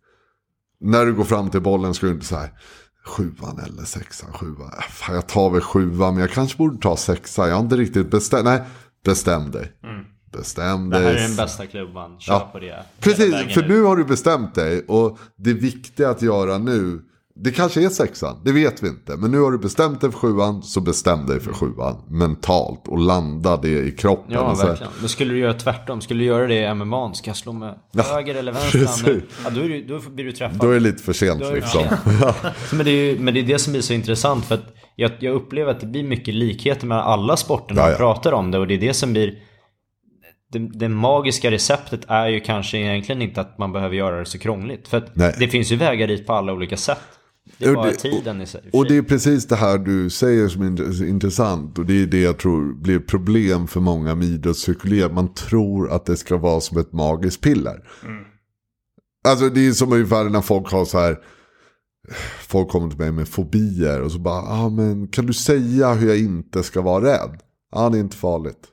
När du går fram till bollen ska du inte säga 7:an eller 6:an, 7:an. Fan, jag tar väl 7:an, men jag kanske borde ta 6:an. Jag har inte riktigt bestämt. Nej, bestäm dig. Bestäm dig. Det här är den bästa klubban. Kör på det. Precis, för nu har du bestämt dig. Och det viktiga att göra nu, det kanske är 6:an, det vet vi inte. Men nu har du bestämt dig för 7:an, så bestäm dig för 7:an mentalt och landa det i kroppen. Ja, verkligen. Men skulle du göra tvärtom, skulle du göra det i MMA, ska jag slå med höger eller vänster? Då blir du träffad. Då är det lite för sent liksom. Men det är det som blir så intressant, för att jag upplever att det blir mycket likheter med alla sporter när man pratar om det, och det är det som blir det magiska receptet är ju kanske egentligen inte att man behöver göra det så krångligt, för att det finns ju vägar dit på alla olika sätt. Det är bara tiden i sig. Och det är precis det här du säger som är intressant. Och det är det jag tror blir problem för många med idrottspsykologer. Man tror att det ska vara som ett magiskt piller. Alltså det är som ungefär när folk har så här, folk kommer till mig med fobier och så bara, men kan du säga hur jag inte ska vara rädd? Det är inte farligt.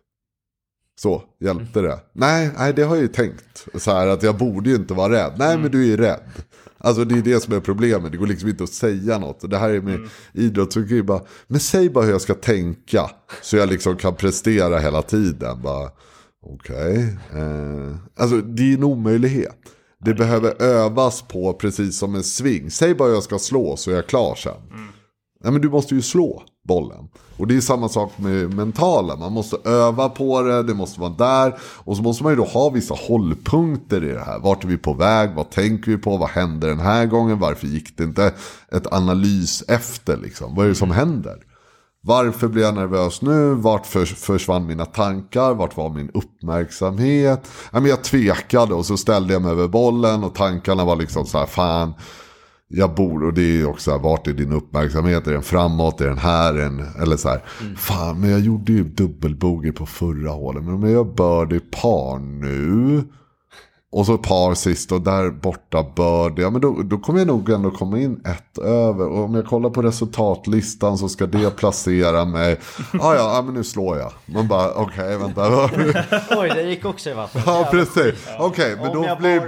Så, hjälpte det? Nej, det har jag ju tänkt. Så här, att jag borde ju inte vara rädd. Nej, men du är ju rädd. Alltså det är det som är problemet. Det går liksom inte att säga något. Och det här är med idrott. Så kan bara, men säg bara hur jag ska tänka. Så jag liksom kan prestera hela tiden. Bara, okej. Alltså det är en omöjlighet. Det behöver övas på precis som en sving. Säg bara hur jag ska slå så är jag klar sen. Nej, men du måste ju slå bollen. Och det är samma sak med mentala. Man måste öva på det, det måste vara där. Och så måste man ju då ha vissa hållpunkter i det här. Vart är vi på väg? Vad tänker vi på? Vad händer den här gången? Varför gick det inte? Ett analys efter liksom. Vad är det som händer? Varför blir jag nervös nu? Vart försvann mina tankar? Vart var min uppmärksamhet? Jag tvekade och så ställde jag mig över bollen. Och tankarna var liksom så här, fan... Jag bor, och det är också här, vart är din uppmärksamhet? Är den framåt? Är den här? Eller så här, fan, men jag gjorde ju dubbelbogey på förra hålet. Men om jag birdie par nu, och så par sist och där borta birdie, ja men då kommer jag nog ändå komma in ett över. Och om jag kollar på resultatlistan så ska det placera mig. Men nu slår jag. Man bara, okej, vänta. Oj, det gick också i vattnet. Ja, precis. Okej, men då blir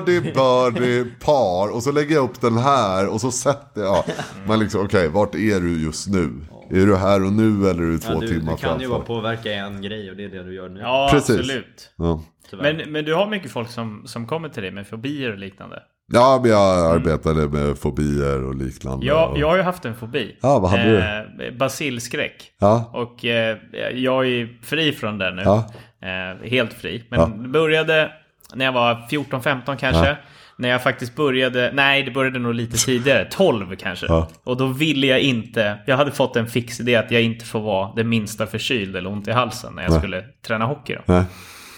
birdie, par. Och så lägger jag upp den här och så sätter jag. Man liksom, okej, vart är du just nu? Är du här och nu eller är du 2 timmar framför? Du kan ju bara påverka en grej och det är det du gör nu. Ja, precis. Absolut. Ja. Men du har mycket folk som kommer till dig med fobier och liknande. Ja, men jag arbetade med fobier och liknande. Jag har ju haft en fobi. Ja, vad hade du? Basilskräck. Ja. Och jag är fri från det nu. Ja. Helt fri. Men det började när jag var 14-15 kanske. Ja. När jag faktiskt började... Nej, det började nog lite tidigare. 12 kanske. Ja. Och då ville jag inte... Jag hade fått en fix idé att jag inte får vara det minsta förkyld eller ont i halsen när jag skulle träna hockey då. Ja.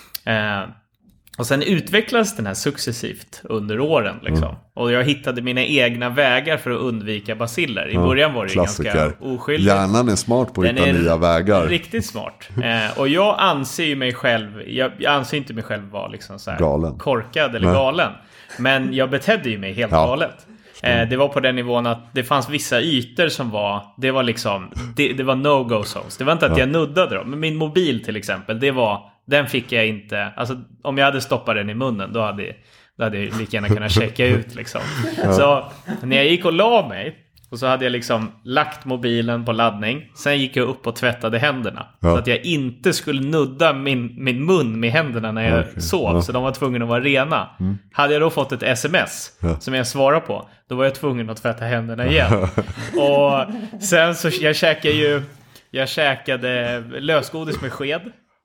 Och sen utvecklades den här successivt under åren liksom. Och jag hittade mina egna vägar för att undvika baciller. I början var det ganska oskyldigt. Hjärnan är smart på att hitta nya vägar. Riktigt smart. Och jag anser ju mig själv, jag anser inte mig själv vara liksom så här galen. Korkad eller galen. Men jag betedde ju mig helt galet. Det var på den nivån att det fanns vissa ytor som det var liksom, det var no-go zones. Det var inte att jag nuddade dem, men min mobil till exempel, den fick jag inte, alltså om jag hade stoppat den i munnen, då hade jag lika gärna kunnat checka ut liksom. Så när jag gick och la mig, och så hade jag liksom lagt mobilen på laddning. Sen gick jag upp och tvättade händerna. Så att jag inte skulle nudda min mun med händerna när jag sov. Så de var tvungna att vara rena. Hade jag då fått ett sms som jag svarade på, då var jag tvungen att tvätta händerna igen. Och sen så jag käkade lösgodis med sked.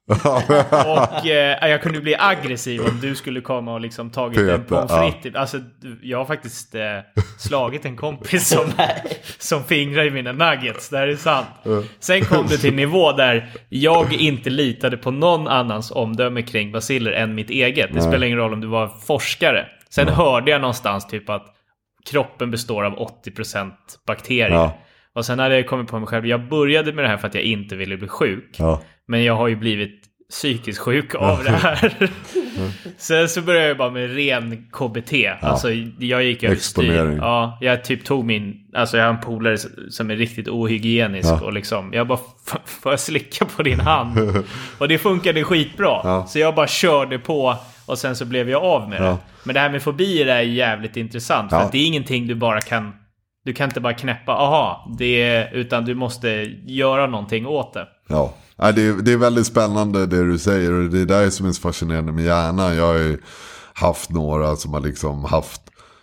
Och jag kunde bli aggressiv om du skulle komma och liksom tagit en pommes frites. Alltså jag har faktiskt slagit en kompis som fingrar i mina nuggets. Det här är sant. Sen kom det till nivå där jag inte litade på någon annans omdöme kring baciller än mitt eget. Det spelar ingen roll om du var forskare. Sen hörde jag någonstans typ att kroppen består av 80% bakterier. Och sen hade jag kommit på mig själv, jag började med det här för att jag inte ville bli sjuk. Men jag har ju blivit psykiskt sjuk av det här. Sen så började jag bara med ren KBT. Alltså jag gick överstyr. Ja, jag typ tog alltså jag har en polare som är riktigt ohygienisk. Och liksom, jag bara, får jag slicka på din hand? Och det funkade skitbra. Så jag bara körde på. Och sen så blev jag av med det. Men det här med fobier är jävligt intressant. För att det är ingenting du bara kan... Du kan inte bara knäppa, utan du måste göra någonting åt det. Ja, det är väldigt spännande det du säger. Och det är där som är så fascinerande med hjärnan. Jag har ju haft några som har liksom haft...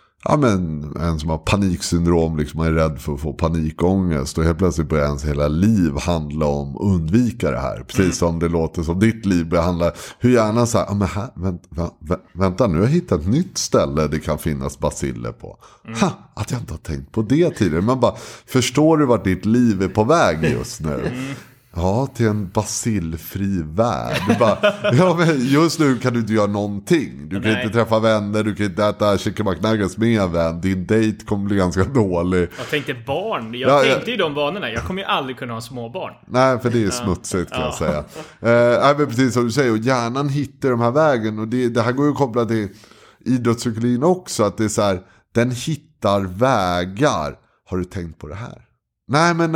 en som har paniksyndrom, liksom är rädd för att få panikångest. Och helt plötsligt börjar ens hela liv handla om att undvika det här. Precis som det låter som ditt liv behandlar. Hur gärna så här, men här, vänta nu, jag har hittat ett nytt ställe det kan finnas baciller på. Att jag inte har tänkt på det tidigare. Man bara, förstår du vart ditt liv är på väg just nu? Ja, till en bacillfri värld. Du bara, men just nu kan du inte göra någonting. Du kan inte träffa vänner, du kan inte äta chicken McNuggets med en vän. Din date kommer bli ganska dålig. Jag tänkte barn. Jag tänkte ju de vanorna. Jag kommer ju aldrig kunna ha små barn. Nej, för det är smutsigt kan jag säga. Men precis som du säger, och hjärnan hittar de här vägen. Och det här går ju att koppla till idrottspsykologin också. Att det är så här, den hittar vägar. Har du tänkt på det här? Nej, men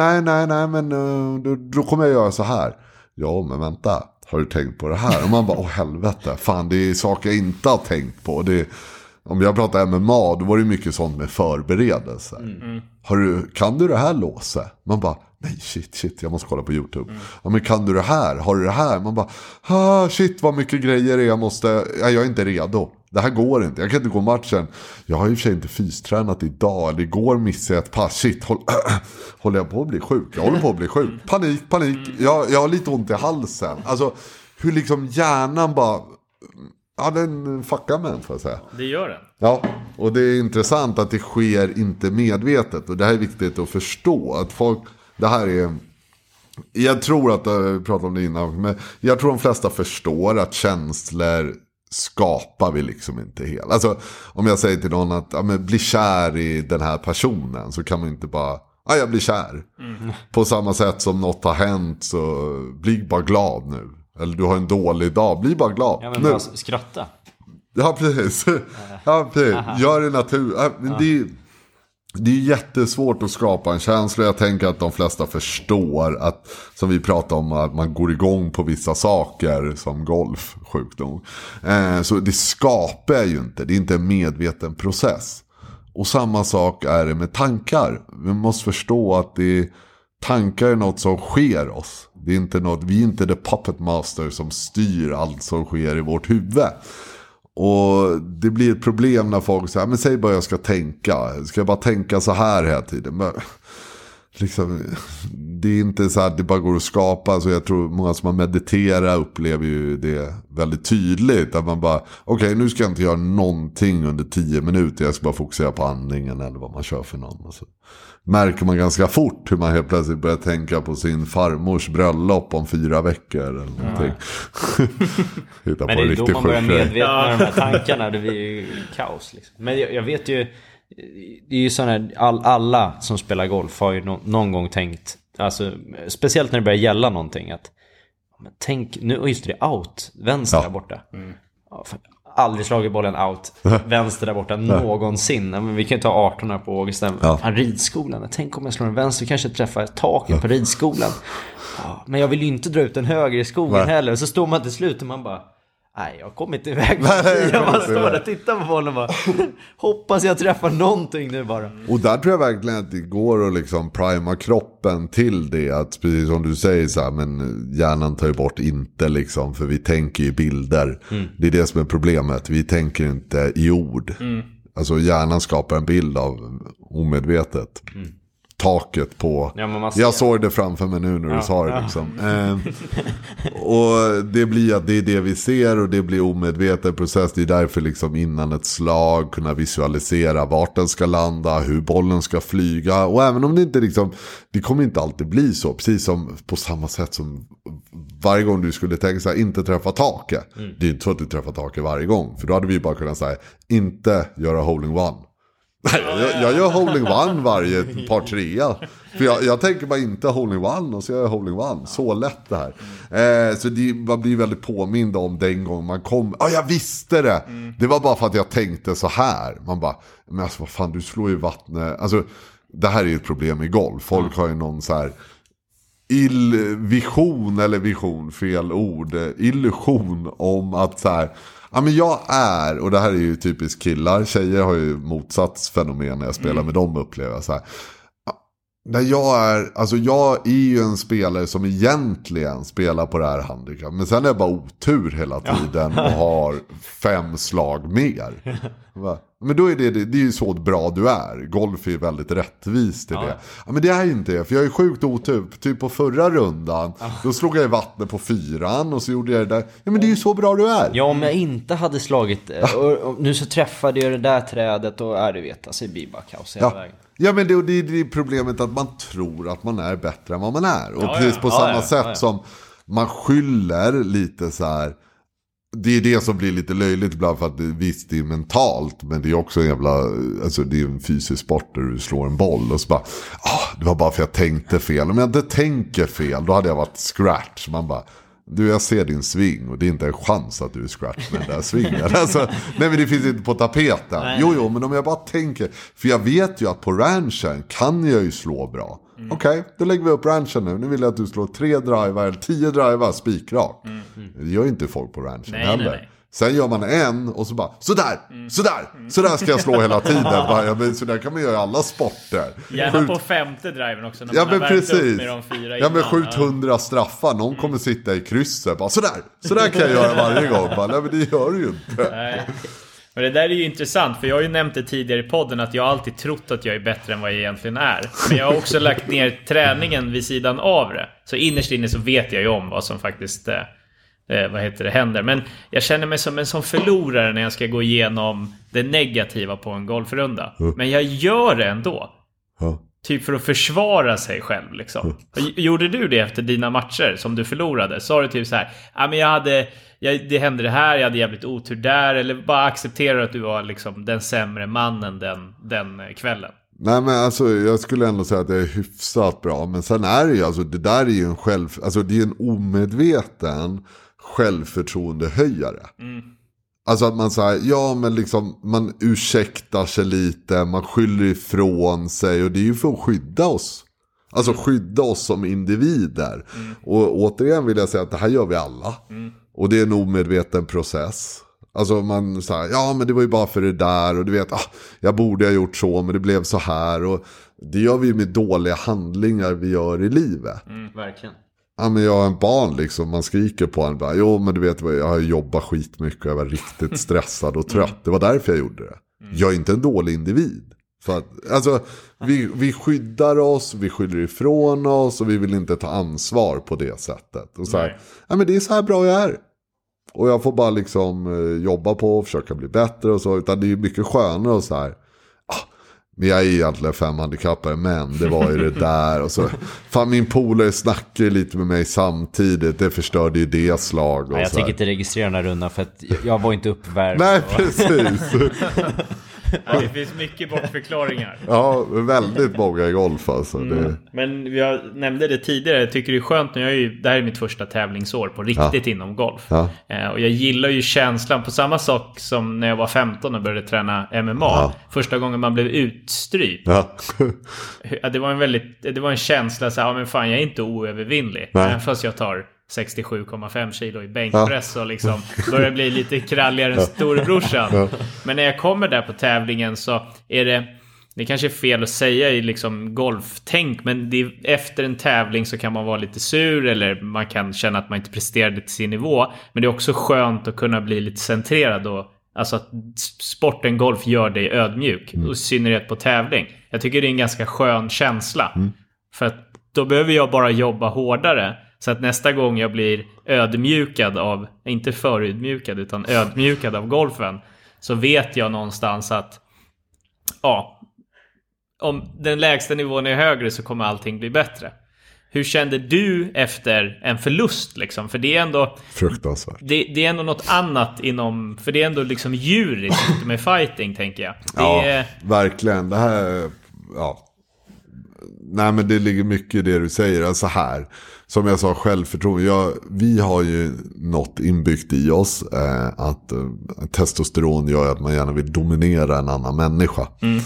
då kommer jag göra så här. Ja, men vänta. Har du tänkt på det här? Och man bara, helvete. Fan, det är saker jag inte har tänkt på. Om jag pratar MMA, då var det mycket sånt med förberedelse. Kan du det här låsa? Man bara, nej shit, jag måste kolla på YouTube. Ja, men kan du det här? Har du det här? Man bara, shit vad mycket grejer jag är inte redo. Det här går inte, jag kan inte gå matchen. Jag har ju för sig inte fystränat idag. Eller igår missade jag ett pass. Shit, håller jag på att bli sjuk? Jag håller på att bli sjuk. Panik. Jag har lite ont i halsen. Alltså, hur liksom hjärnan bara... Ja, den fuckar med en, får jag säga. Det gör den. Ja, och det är intressant att det sker inte medvetet. Och det här är viktigt att förstå. Att folk... Det här är... Jag tror att jag pratade om det innan. Men jag tror de flesta förstår att känslor... skapar vi liksom inte helt. Alltså om jag säger till någon att bli kär i den här personen, så kan man inte bara jag blir kär. På samma sätt som något har hänt, så bli bara glad nu. Eller du har en dålig dag, bli bara glad. Ja, men bara skratta. Ja, precis. Gör det natur. Det är jättesvårt att skapa en känsla. Jag tänker att de flesta förstår att, som vi pratar om, att man går igång på vissa saker som golf, sjukdom. Så det skapar ju inte. Det är inte en medveten process. Och samma sak är det med tankar. Vi måste förstå att tankar är något som sker oss. Det är inte något, vi är inte the puppet master som styr allt som sker i vårt huvud. Och det blir ett problem när folk säger, men säg bara jag ska tänka. Ska jag bara tänka så här hela tiden? Men, liksom, det är inte så att det bara går att skapa. Så jag tror många som har mediterat upplever ju det väldigt tydligt. Att man bara, okej, nu ska jag inte göra någonting under 10 minuter. Jag ska bara fokusera på andningen eller vad man kör för någon. Och så märker man ganska fort hur man helt plötsligt börjar tänka på sin farmors bröllop om 4 veckor eller någonting. Men det är då man börjar medvetna de här tankarna. Det blir ju kaos liksom. Men jag vet ju, det är ju sån här, alla som spelar golf har ju någon gång tänkt, alltså, speciellt när det börjar gälla någonting, att tänk, nu just det, out, vänster där borta. aldrig slagit bollen out vänster där borta någonsin. Men vi kan ju ta 18 här på Augusten. Fan, ridskolan. Tänk om jag slår en vänster, kanske träffar taket på ridskolan. Men jag vill ju inte dra ut den höger i skogen heller. Så står man till slut och man bara, nej, jag kommer inte iväg. Jag bara står där och tittar på bollen och bara hoppas jag träffar någonting nu bara. Och där tror jag verkligen att det går att liksom prima kroppen till det. Att precis som du säger så här, men hjärnan tar ju bort inte liksom, för vi tänker i bilder. Det är det som är problemet. Vi tänker inte i ord. Alltså hjärnan skapar en bild av omedvetet. Taket på... jag såg det framför mig nu när du sa det liksom. Och det blir att det är det vi ser och det blir omedveten process. Det är därför liksom innan ett slag kunna visualisera vart den ska landa, hur bollen ska flyga. Och även om det inte liksom, det kommer inte alltid bli så. Precis som på samma sätt som varje gång du skulle tänka så här, inte träffa taket. Det är inte så att du träffar taket varje gång. För då hade vi bara kunnat säga, inte göra holding one. Nej, jag gör holding one varje par trea. För jag tänker bara inte holding one och så gör jag holding one. Så lätt det här. Så man blir väldigt påmind om den gång man kom. Jag visste det. Det var bara för att jag tänkte så här. Man bara, men alltså vad fan, du slår ju vattnet. Alltså det här är ju ett problem i golf. Folk har ju någon så här illusion om att så här, ja men jag är, och det här är ju typiskt killar, tjejer har ju motsatsfenomen när jag spelar med dem, upplever jag så här. När jag är ju en spelare som egentligen spelar på det här handikapp, men sen är jag bara otur hela tiden och har 5 slag mer. Men då är det är ju så bra du är. Golf är väldigt rättvist i det. Ja, men det är inte det, för jag är sjukt otur. Typ på förra rundan, då slog jag i vattnet på 4:an och så gjorde jag det där. Ja, men det är ju så bra du är. Ja, om jag inte hade slagit och nu så träffade jag det där trädet och du vet, alltså det blir bara kaos hela vägen. Ja, men det är problemet att man tror att man är bättre än vad man är. Och precis på samma sätt som man skyller lite så här. Det är det som blir lite löjligt ibland, för att visst det är mentalt, men det är också en jävla, alltså det är en fysisk sport där du slår en boll och så bara, det var bara för jag tänkte fel. Om jag inte tänker fel, då hade jag varit scratch. Man bara, jag ser din sving och det är inte en chans att du är scratch med den där svingen. Alltså, nej, men det finns inte på tapeten. Jo, men om jag bara tänker, för jag vet ju att på ranchen kan jag ju slå bra. Okej, då lägger vi upp ranchen nu. Nu vill jag att du slår 3 drivar eller 10 drivar spikrak. Det gör inte folk på ranchen heller. Nej. Sen gör man en och så bara, sådär ska jag slå hela tiden. Så där kan man göra i alla sporter. Gärna på 5:e driven också. När ja, man men precis. Med de 4 ja, men 700 straffar. Någon kommer sitta i krysset. Bara, sådär kan jag göra varje gång. Bara, nej, men det gör du ju inte. Nej. Men det där är ju intressant, för jag har ju nämnt det tidigare i podden att jag alltid trott att jag är bättre än vad jag egentligen är. Men jag har också lagt ner träningen vid sidan av det. Så innerst inne så vet jag ju om vad som faktiskt händer. Men jag känner mig som en sån förlorare när jag ska gå igenom det negativa på en golfrunda. Men jag gör det ändå. Typ för att försvara sig själv liksom. Gjorde du det efter dina matcher som du förlorade? Sa du typ så här, men det hände det här, jag hade jävligt otur där, eller bara accepterar att du var liksom den sämre mannen den kvällen? Nej, men alltså jag skulle ändå säga att det är hyfsat bra, men sen är det ju, alltså det där är ju det är en omedveten självförtroendehöjare. Alltså att man säger, men liksom man ursäktar sig lite, man skyller ifrån sig, och det är ju för att skydda oss. Alltså skydda oss som individer. Och återigen vill jag säga att det här gör vi alla. Och det är en omedveten process. Alltså man säger, men det var ju bara för det där. Och du vet, jag borde ha gjort så, men det blev så här. Och det gör vi med dåliga handlingar vi gör i livet. Verkligen. Ja, men jag är en barn liksom, man skriker på en bara, men du vet, jag har jobbat skitmycket och jag var riktigt stressad och trött. Det var därför jag gjorde det. Jag är inte en dålig individ. För att, alltså, vi skyddar oss, vi skyller ifrån oss och vi vill inte ta ansvar på det sättet. Och så här, men det är så här bra jag är. Och jag får bara liksom jobba på och försöka bli bättre och så. Utan det är ju mycket skönare och så här. Men jag är egentligen 5 handikappare, men det var ju det där. Och så, fan, min polare snackade lite med mig samtidigt. Det förstörde ju det slag. Och jag tänker inte registrera den här rundan för att jag var inte uppvärmd. Nej, precis. Ja, det finns mycket bortförklaringar. Ja, väldigt många i golf alltså. Men jag nämnde det tidigare. Jag tycker det är skönt nu. Det här är mitt första tävlingsår på riktigt inom golf. Och jag gillar ju känslan på samma sak som när jag var 15 och började träna MMA. Första gången man blev utstrypt. Det var en känsla så här, men fan, jag är inte oövervinnlig. Fast jag tar 67,5 kilo i bänkpress och liksom börjar bli lite kralligare än storebrorsan. Men när jag kommer där på tävlingen så är det kanske är fel att säga i liksom golftänk, men efter en tävling så kan man vara lite sur eller man kan känna att man inte presterade till sin nivå. Men det är också skönt att kunna bli lite centrerad och alltså att sporten golf gör dig ödmjuk, och i synnerhet på tävling. Jag tycker det är en ganska skön känsla. För att då behöver jag bara jobba hårdare. Så att nästa gång jag blir ödmjukad av, inte förödmjukad utan ödmjukad av golfen, så vet jag någonstans att om den lägsta nivån är högre så kommer allting bli bättre. Hur kände du efter en förlust liksom? För det är ändå fruktansvärt. Det är ändå något annat inom, för det är ändå liksom djuriskt med fighting, tänker jag. Verkligen. Det här, nej, men det ligger mycket i det du säger. Alltså här, som jag sa, självförtroende. Vi har ju något inbyggt i oss att testosteron gör att man gärna vill dominera en annan människa.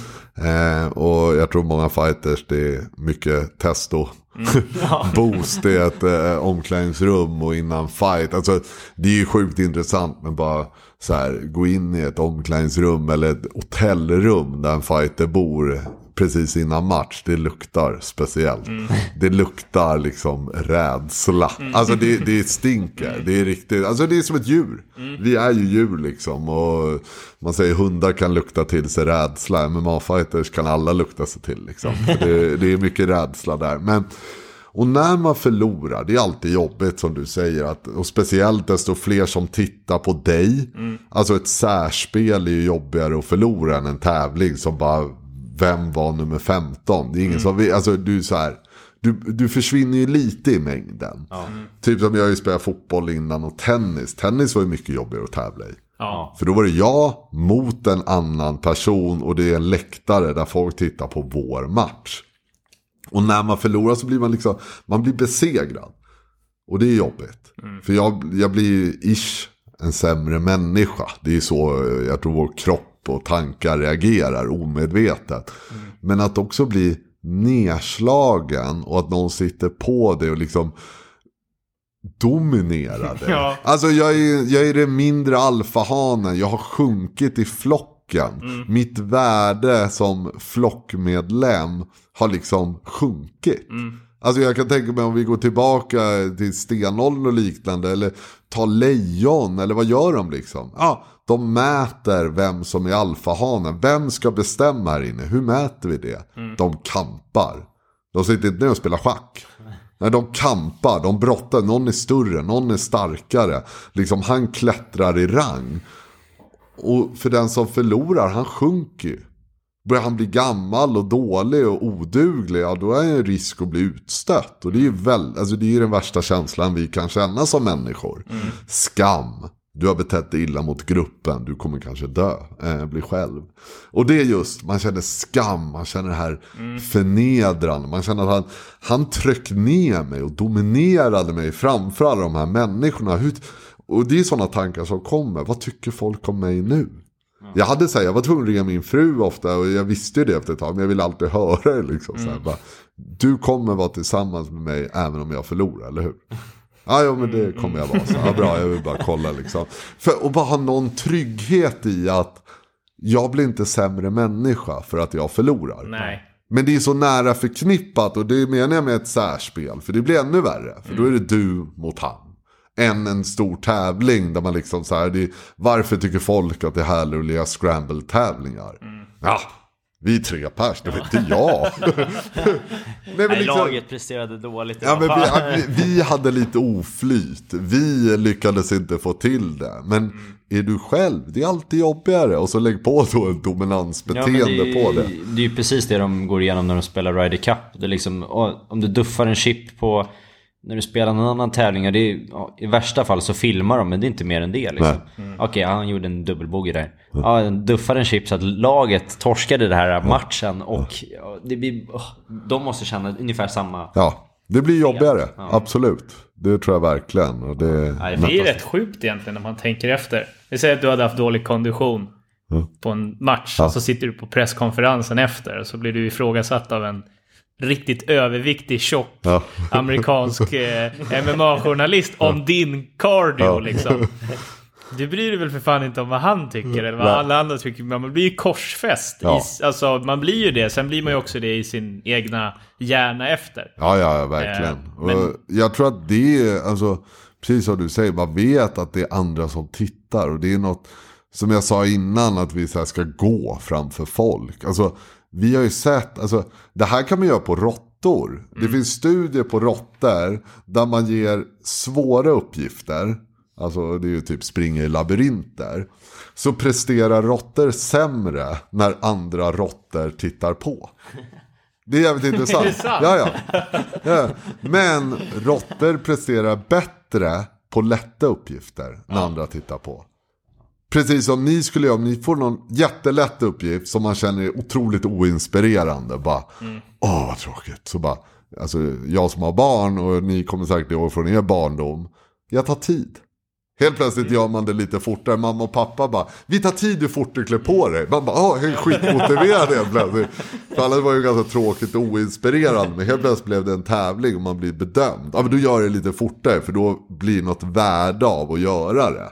Och jag tror många fighters, det är mycket testo. Boost i ett omklädningsrum och innan fight. Alltså, det är ju sjukt intressant, men bara så här, gå in i ett omklädningsrum eller ett hotellrum där en fighter bor precis innan match, det luktar speciellt. Det luktar liksom rädsla. Alltså det stinker. Det är riktigt, alltså det är som ett djur. Vi är ju djur liksom, och man säger hundar kan lukta till sig rädsla. MMA-fighters kan alla lukta sig till liksom. Det är mycket rädsla där. Och när man förlorar, det är alltid jobbigt som du säger, och speciellt desto fler som tittar på dig. Alltså ett särspel är ju jobbigare att förlora än en tävling som bara, vem var nummer 15? Det är ingen som alltså du så här, du försvinner ju lite i mängden. Typ som jag ju spelat fotboll innan, och tennis var ju mycket jobbigare att tävla i. För då var det jag mot en annan person, och det är en läktare där folk tittar på vår match. Och när man förlorar så blir man liksom, man blir besegrad. Och det är jobbigt. För jag blir en sämre människa. Det är så jag tror vår kropp och tankar reagerar omedvetet. Men att också bli nedslagen och att någon sitter på det och liksom dominerar det. Alltså jag är det mindre alfahanen. Jag har sjunkit i flocken. Mitt värde som flockmedlem har liksom sjunkit. Alltså jag kan tänka mig, om vi går tillbaka till stenåldern och liknande, eller ta lejon, eller vad gör de liksom? De mäter vem som är alfahanen. Vem ska bestämma här inne? Hur mäter vi det? De kampar. De sitter inte ner och spelar schack. Nej, de kampar, de brottar. Någon är större, någon är starkare. Liksom, han klättrar i rang. Och för den som förlorar, han sjunker ju. Börjar han bli gammal och dålig och oduglig, då är det en risk att bli utstött. Och det är ju det är den värsta känslan vi kan känna som människor. Skam. Du har betett dig illa mot gruppen. Du kommer kanske dö. Bli själv. Och det är just, man känner skam. Man känner det här förnedrande. Man känner att han tryck ner mig och dominerade mig framför alla de här människorna. Och det är sådana tankar som kommer. Vad tycker folk om mig nu? Jag var tvungen att ringa min fru ofta, och jag visste ju det efter ett tag, men jag ville alltid höra det liksom, så här, bara, du kommer vara tillsammans med mig även om jag förlorar, eller hur? Ja, men det kommer jag vara. Så, bra, jag vill bara kolla liksom. Och bara ha någon trygghet i att jag blir inte sämre människa för att jag förlorar. Nej. Men det är så nära förknippat, och det menar jag med ett särspel, för det blir ännu värre, för då är det du mot han. Än en stor tävling där man liksom så här, varför tycker folk att det är härligt att leka scramble-tävlingar? Vi är 3 pers, det vet inte jag. Nej, liksom, laget presterade dåligt. Ja, men vi hade lite oflyt. Vi lyckades inte få till det. Men är du själv, det är alltid jobbigare. Och så lägg på då ett dominansbeteende på det. Det är ju precis det de går igenom när de spelar Ryder Cup. Det är liksom, om du duffar en chip på när du spelar någon annan tävling, det är, i värsta fall så filmar de, men det är inte mer än det liksom. Okej, han gjorde en dubbelbogey där. Ja, duffade en chip så att laget torskade det här matchen och det blir, de måste känna ungefär samma. Ja, det blir jobbigare, absolut. Det tror jag verkligen. Och det är rätt sjukt egentligen när man tänker efter. Vi säger att du hade haft dålig kondition på en match, så sitter du på presskonferensen efter och så blir du ifrågasatt av en riktigt överviktig, tjock amerikansk MMA-journalist om din cardio liksom. Du bryr dig väl för fan inte om vad han tycker eller vad alla andra tycker. Man blir ju korsfäst. Alltså, man blir ju det. Sen blir man ju också det i sin egna hjärna efter. Ja, verkligen. Och jag tror att det är, alltså, precis som du säger, man vet att det är andra som tittar. Och det är något, som jag sa innan, att vi så här ska gå framför folk. Alltså, vi har ju sett, alltså, det här kan man göra på råttor. Det finns studier på råttor där man ger svåra uppgifter. Alltså det är ju typ springa i labyrinter. Så presterar råttor sämre när andra råttor tittar på. Det är jävligt intressant. Är det sant? Ja. Men råttor presterar bättre på lätta uppgifter när andra tittar på. Precis som ni skulle göra om ni får någon jättelätt uppgift som man känner är otroligt oinspirerande. Bara, vad tråkigt. Så bara, alltså jag som har barn och ni kommer säkert ihåg från er barndom. Jag tar tid. Helt plötsligt gör man det lite fortare. Mamma och pappa bara, vi tar tid hur fort du klär på dig. Man bara, jag är skitmotiverad helt plötsligt. För alla var ju ganska tråkigt och oinspirerande. Men helt plötsligt blev det en tävling och man blir bedömd. Ja, men du gör det lite fortare för då blir något värde av att göra det.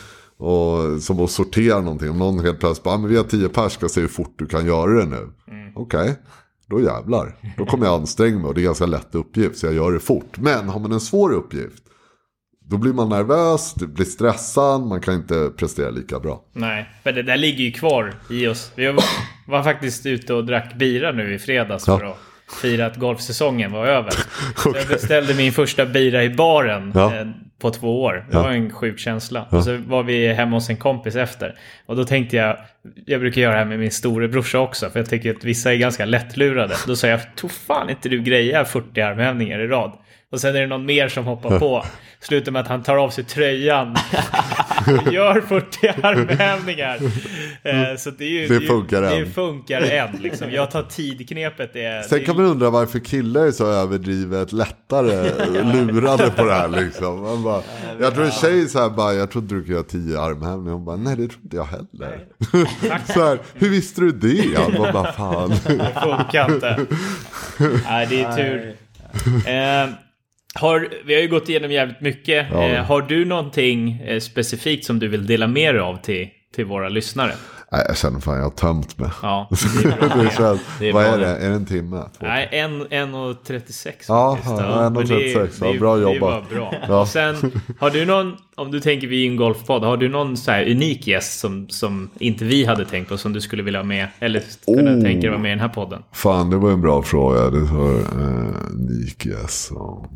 Och som att sortera någonting. Om någon helt plötsligt bara, men vi har 10 pers, ska se hur fort du kan göra det nu. Okej. Då jävlar. Då kommer jag anstränga mig och det är ganska lätt uppgift så jag gör det fort. Men har man en svår uppgift, då blir man nervös, det blir stressad, man kan inte prestera lika bra. Nej, men det där ligger ju kvar i oss. Vi var faktiskt ute och drack bira nu i fredags för att fira att golfsäsongen var över. Så jag beställde min första bira i baren på 2 år. Det var en sjuk känsla. Och så var vi hemma hos en kompis efter. Och då tänkte jag brukar göra det här med min storebrorsa också, för jag tycker att vissa är ganska lättlurade. Då sa jag, tog fan inte du grejer 40 armhävningar i rad. Och sen är det någon mer som hoppar på. Slutar med att han tar av sig tröjan och gör 40 armhävningar. Så det funkar än liksom. Jag tar tidknepet. Sen kan man undra varför killar är så överdrivet lättare lurade på det här liksom. Man bara, jag tror en tjej så här bara, jag tror inte du kan göra 10 armhävningar. Hon bara, nej det tror inte jag heller. Så här, hur visste du det? Jag bara, fan. Det funkar inte. Nej, det är tur. Vi har ju gått igenom jävligt mycket. Har du någonting specifikt som du vill dela med dig av till våra lyssnare? Nej, jag känner fan jag har tömt mig. Ja, det är bra. Vad är det? Är det en timme? Nej, 1:36. Ja, 1:36. Ja, bra jobbat. Det var bra. Ja. Och sen, har du någon, om du tänker vi i en golfpodd, har du någon så här unik gäst som inte vi hade tänkt på, som du skulle vilja ha med, eller kunna tänka dig vara med i den här podden? Fan, det var en bra fråga. Det var unik gäst.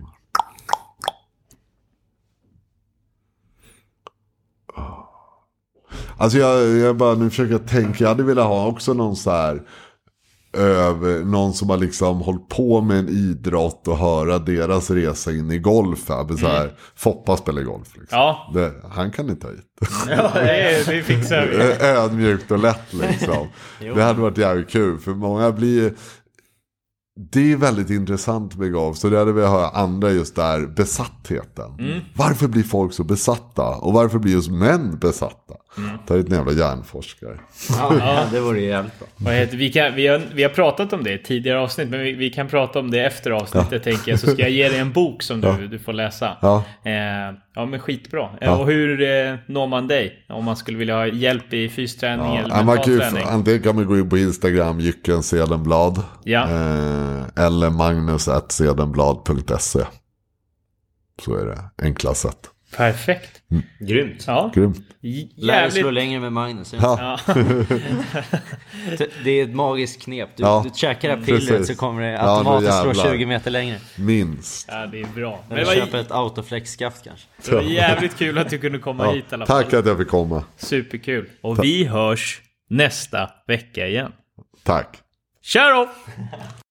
Alltså jag bara nu försöker tänka, jag hade velat ha också någon så här någon som har liksom hållit på med en idrott och höra deras resa in i golf här, så här, Foppa spelar golf liksom. Ja. Han kan inte ta hit. Ja, det fixar vi. Ödmjukt och lätt liksom. Det hade varit jävligt kul, för många blir, det är väldigt intressant med golf. Så det hade vi höra andra just där, besattheten. Varför blir folk så besatta? Och varför blir just män besatta? Ta ett jävla hjärnforskare. Ja, det vore jävligt bra. Vi har pratat om det i tidigare avsnitt, men vi kan prata om det efter avsnittet, tänker jag. Så ska jag ge dig en bok som du får läsa. Ja, men skitbra. Och hur når man dig? Om man skulle vilja ha hjälp i fysträning eller mentalträning? Antingen kan man gå in på Instagram, Jycken Sedenblad. Eller magnus@sedenblad.se. Så är det, enkla sätt. Perfekt. Grymt. Ja. Grymt. Lär slå längre med Magnus. Ja. Det är ett magiskt knep. Du checkar det här pillret så kommer det automatiskt slå 20 meter längre. Minst. Ja, det är bra. Men köper ett autoflex-skaft kanske. Det var jävligt kul att du kunde komma hit i alla fall. Tack att jag fick komma. Superkul. Och vi hörs nästa vecka igen. Tack. Tja då!